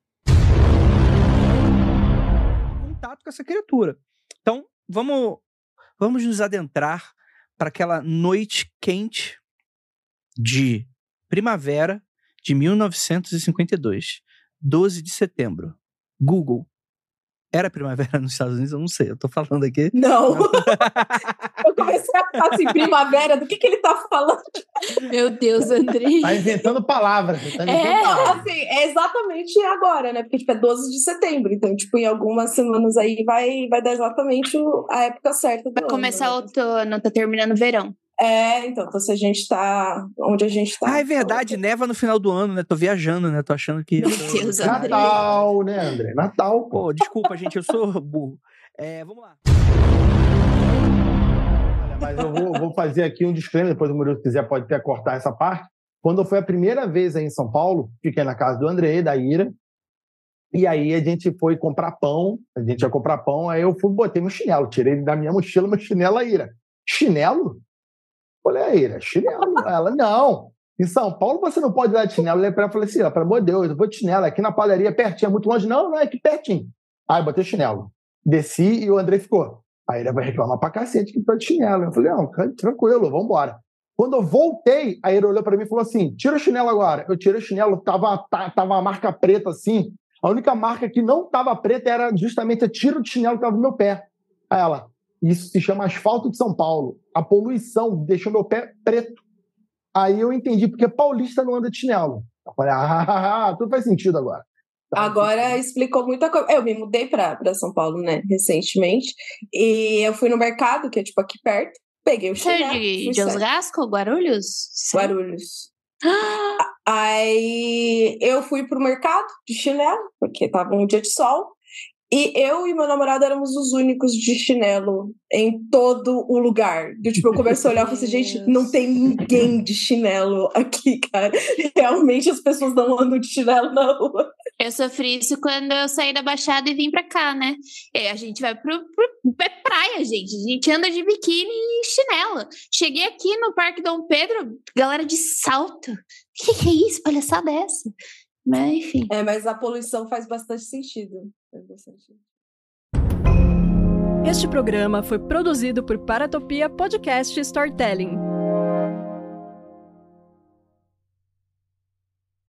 Contato com essa criatura. Então, vamos nos adentrar para aquela noite quente de primavera de 1952, 12 de setembro. Google. Era primavera nos Estados Unidos? Eu não sei, eu tô falando aqui. Não. Eu comecei a falar assim, primavera, do que ele tá falando? Meu Deus, Andrei. Tá inventando palavras. Assim, é exatamente agora, né? Porque, é 12 de setembro. Então, em algumas semanas aí vai dar exatamente a época certa do ano. Vai começar o outono, tá terminando o verão. Então se a gente tá onde a gente tá. É verdade, neva no final do ano, né? Tô viajando, né? Tô achando que... Meu Deus, André. Natal, né, André? Natal. Pô, desculpa, gente, eu sou burro. Vamos lá. Olha, mas eu vou fazer aqui um disclaimer, depois o Murilo, se quiser, pode até cortar essa parte. Quando foi a primeira vez aí em São Paulo, fiquei na casa do André, da Ira, e aí a gente foi comprar pão, aí eu botei meu chinelo, tirei da minha mochila meu chinelo, a Ira. Chinelo? Falei, Ira, chinelo. Ela, não. Em São Paulo você não pode dar de chinelo. Eu olhei pra ela e falei assim, pelo amor de Deus, eu vou de chinelo. Aqui na padaria pertinho, é muito longe. Não, é aqui pertinho. Aí eu botei o chinelo. Desci e o André ficou. Aí ele vai reclamar pra cacete que tá de chinelo. Eu falei, não, tranquilo, vambora. Quando eu voltei, aí ele olhou pra mim e falou assim, tira o chinelo agora. Eu tirei o chinelo, tava uma marca preta assim. A única marca que não tava preta era justamente a tiro de chinelo que tava no meu pé. Aí ela... Isso se chama asfalto de São Paulo. A poluição deixou meu pé preto. Aí eu entendi porque paulista não anda de chinelo. Eu falei, tudo faz sentido agora. Agora explicou muita coisa. Eu me mudei para São Paulo, né, recentemente. E eu fui no mercado, que é aqui perto. Peguei o chinelo. De Osasco? Guarulhos? Guarulhos. Aí eu fui pro mercado de chinelo, porque tava um dia de sol. E eu e meu namorado éramos os únicos de chinelo em todo o lugar. Eu comecei a olhar e falei assim, gente, não tem ninguém de chinelo aqui, cara. Realmente as pessoas não andam de chinelo na rua. Eu sofri isso quando eu saí da Baixada e vim pra cá, né? A gente vai pra praia, gente. A gente anda de biquíni e chinelo. Cheguei aqui no Parque Dom Pedro, galera de salto. O que é isso? Palhaçada é essa? Mas, enfim. Mas a poluição faz bastante sentido. Este programa foi produzido por Paratopia Podcast Storytelling.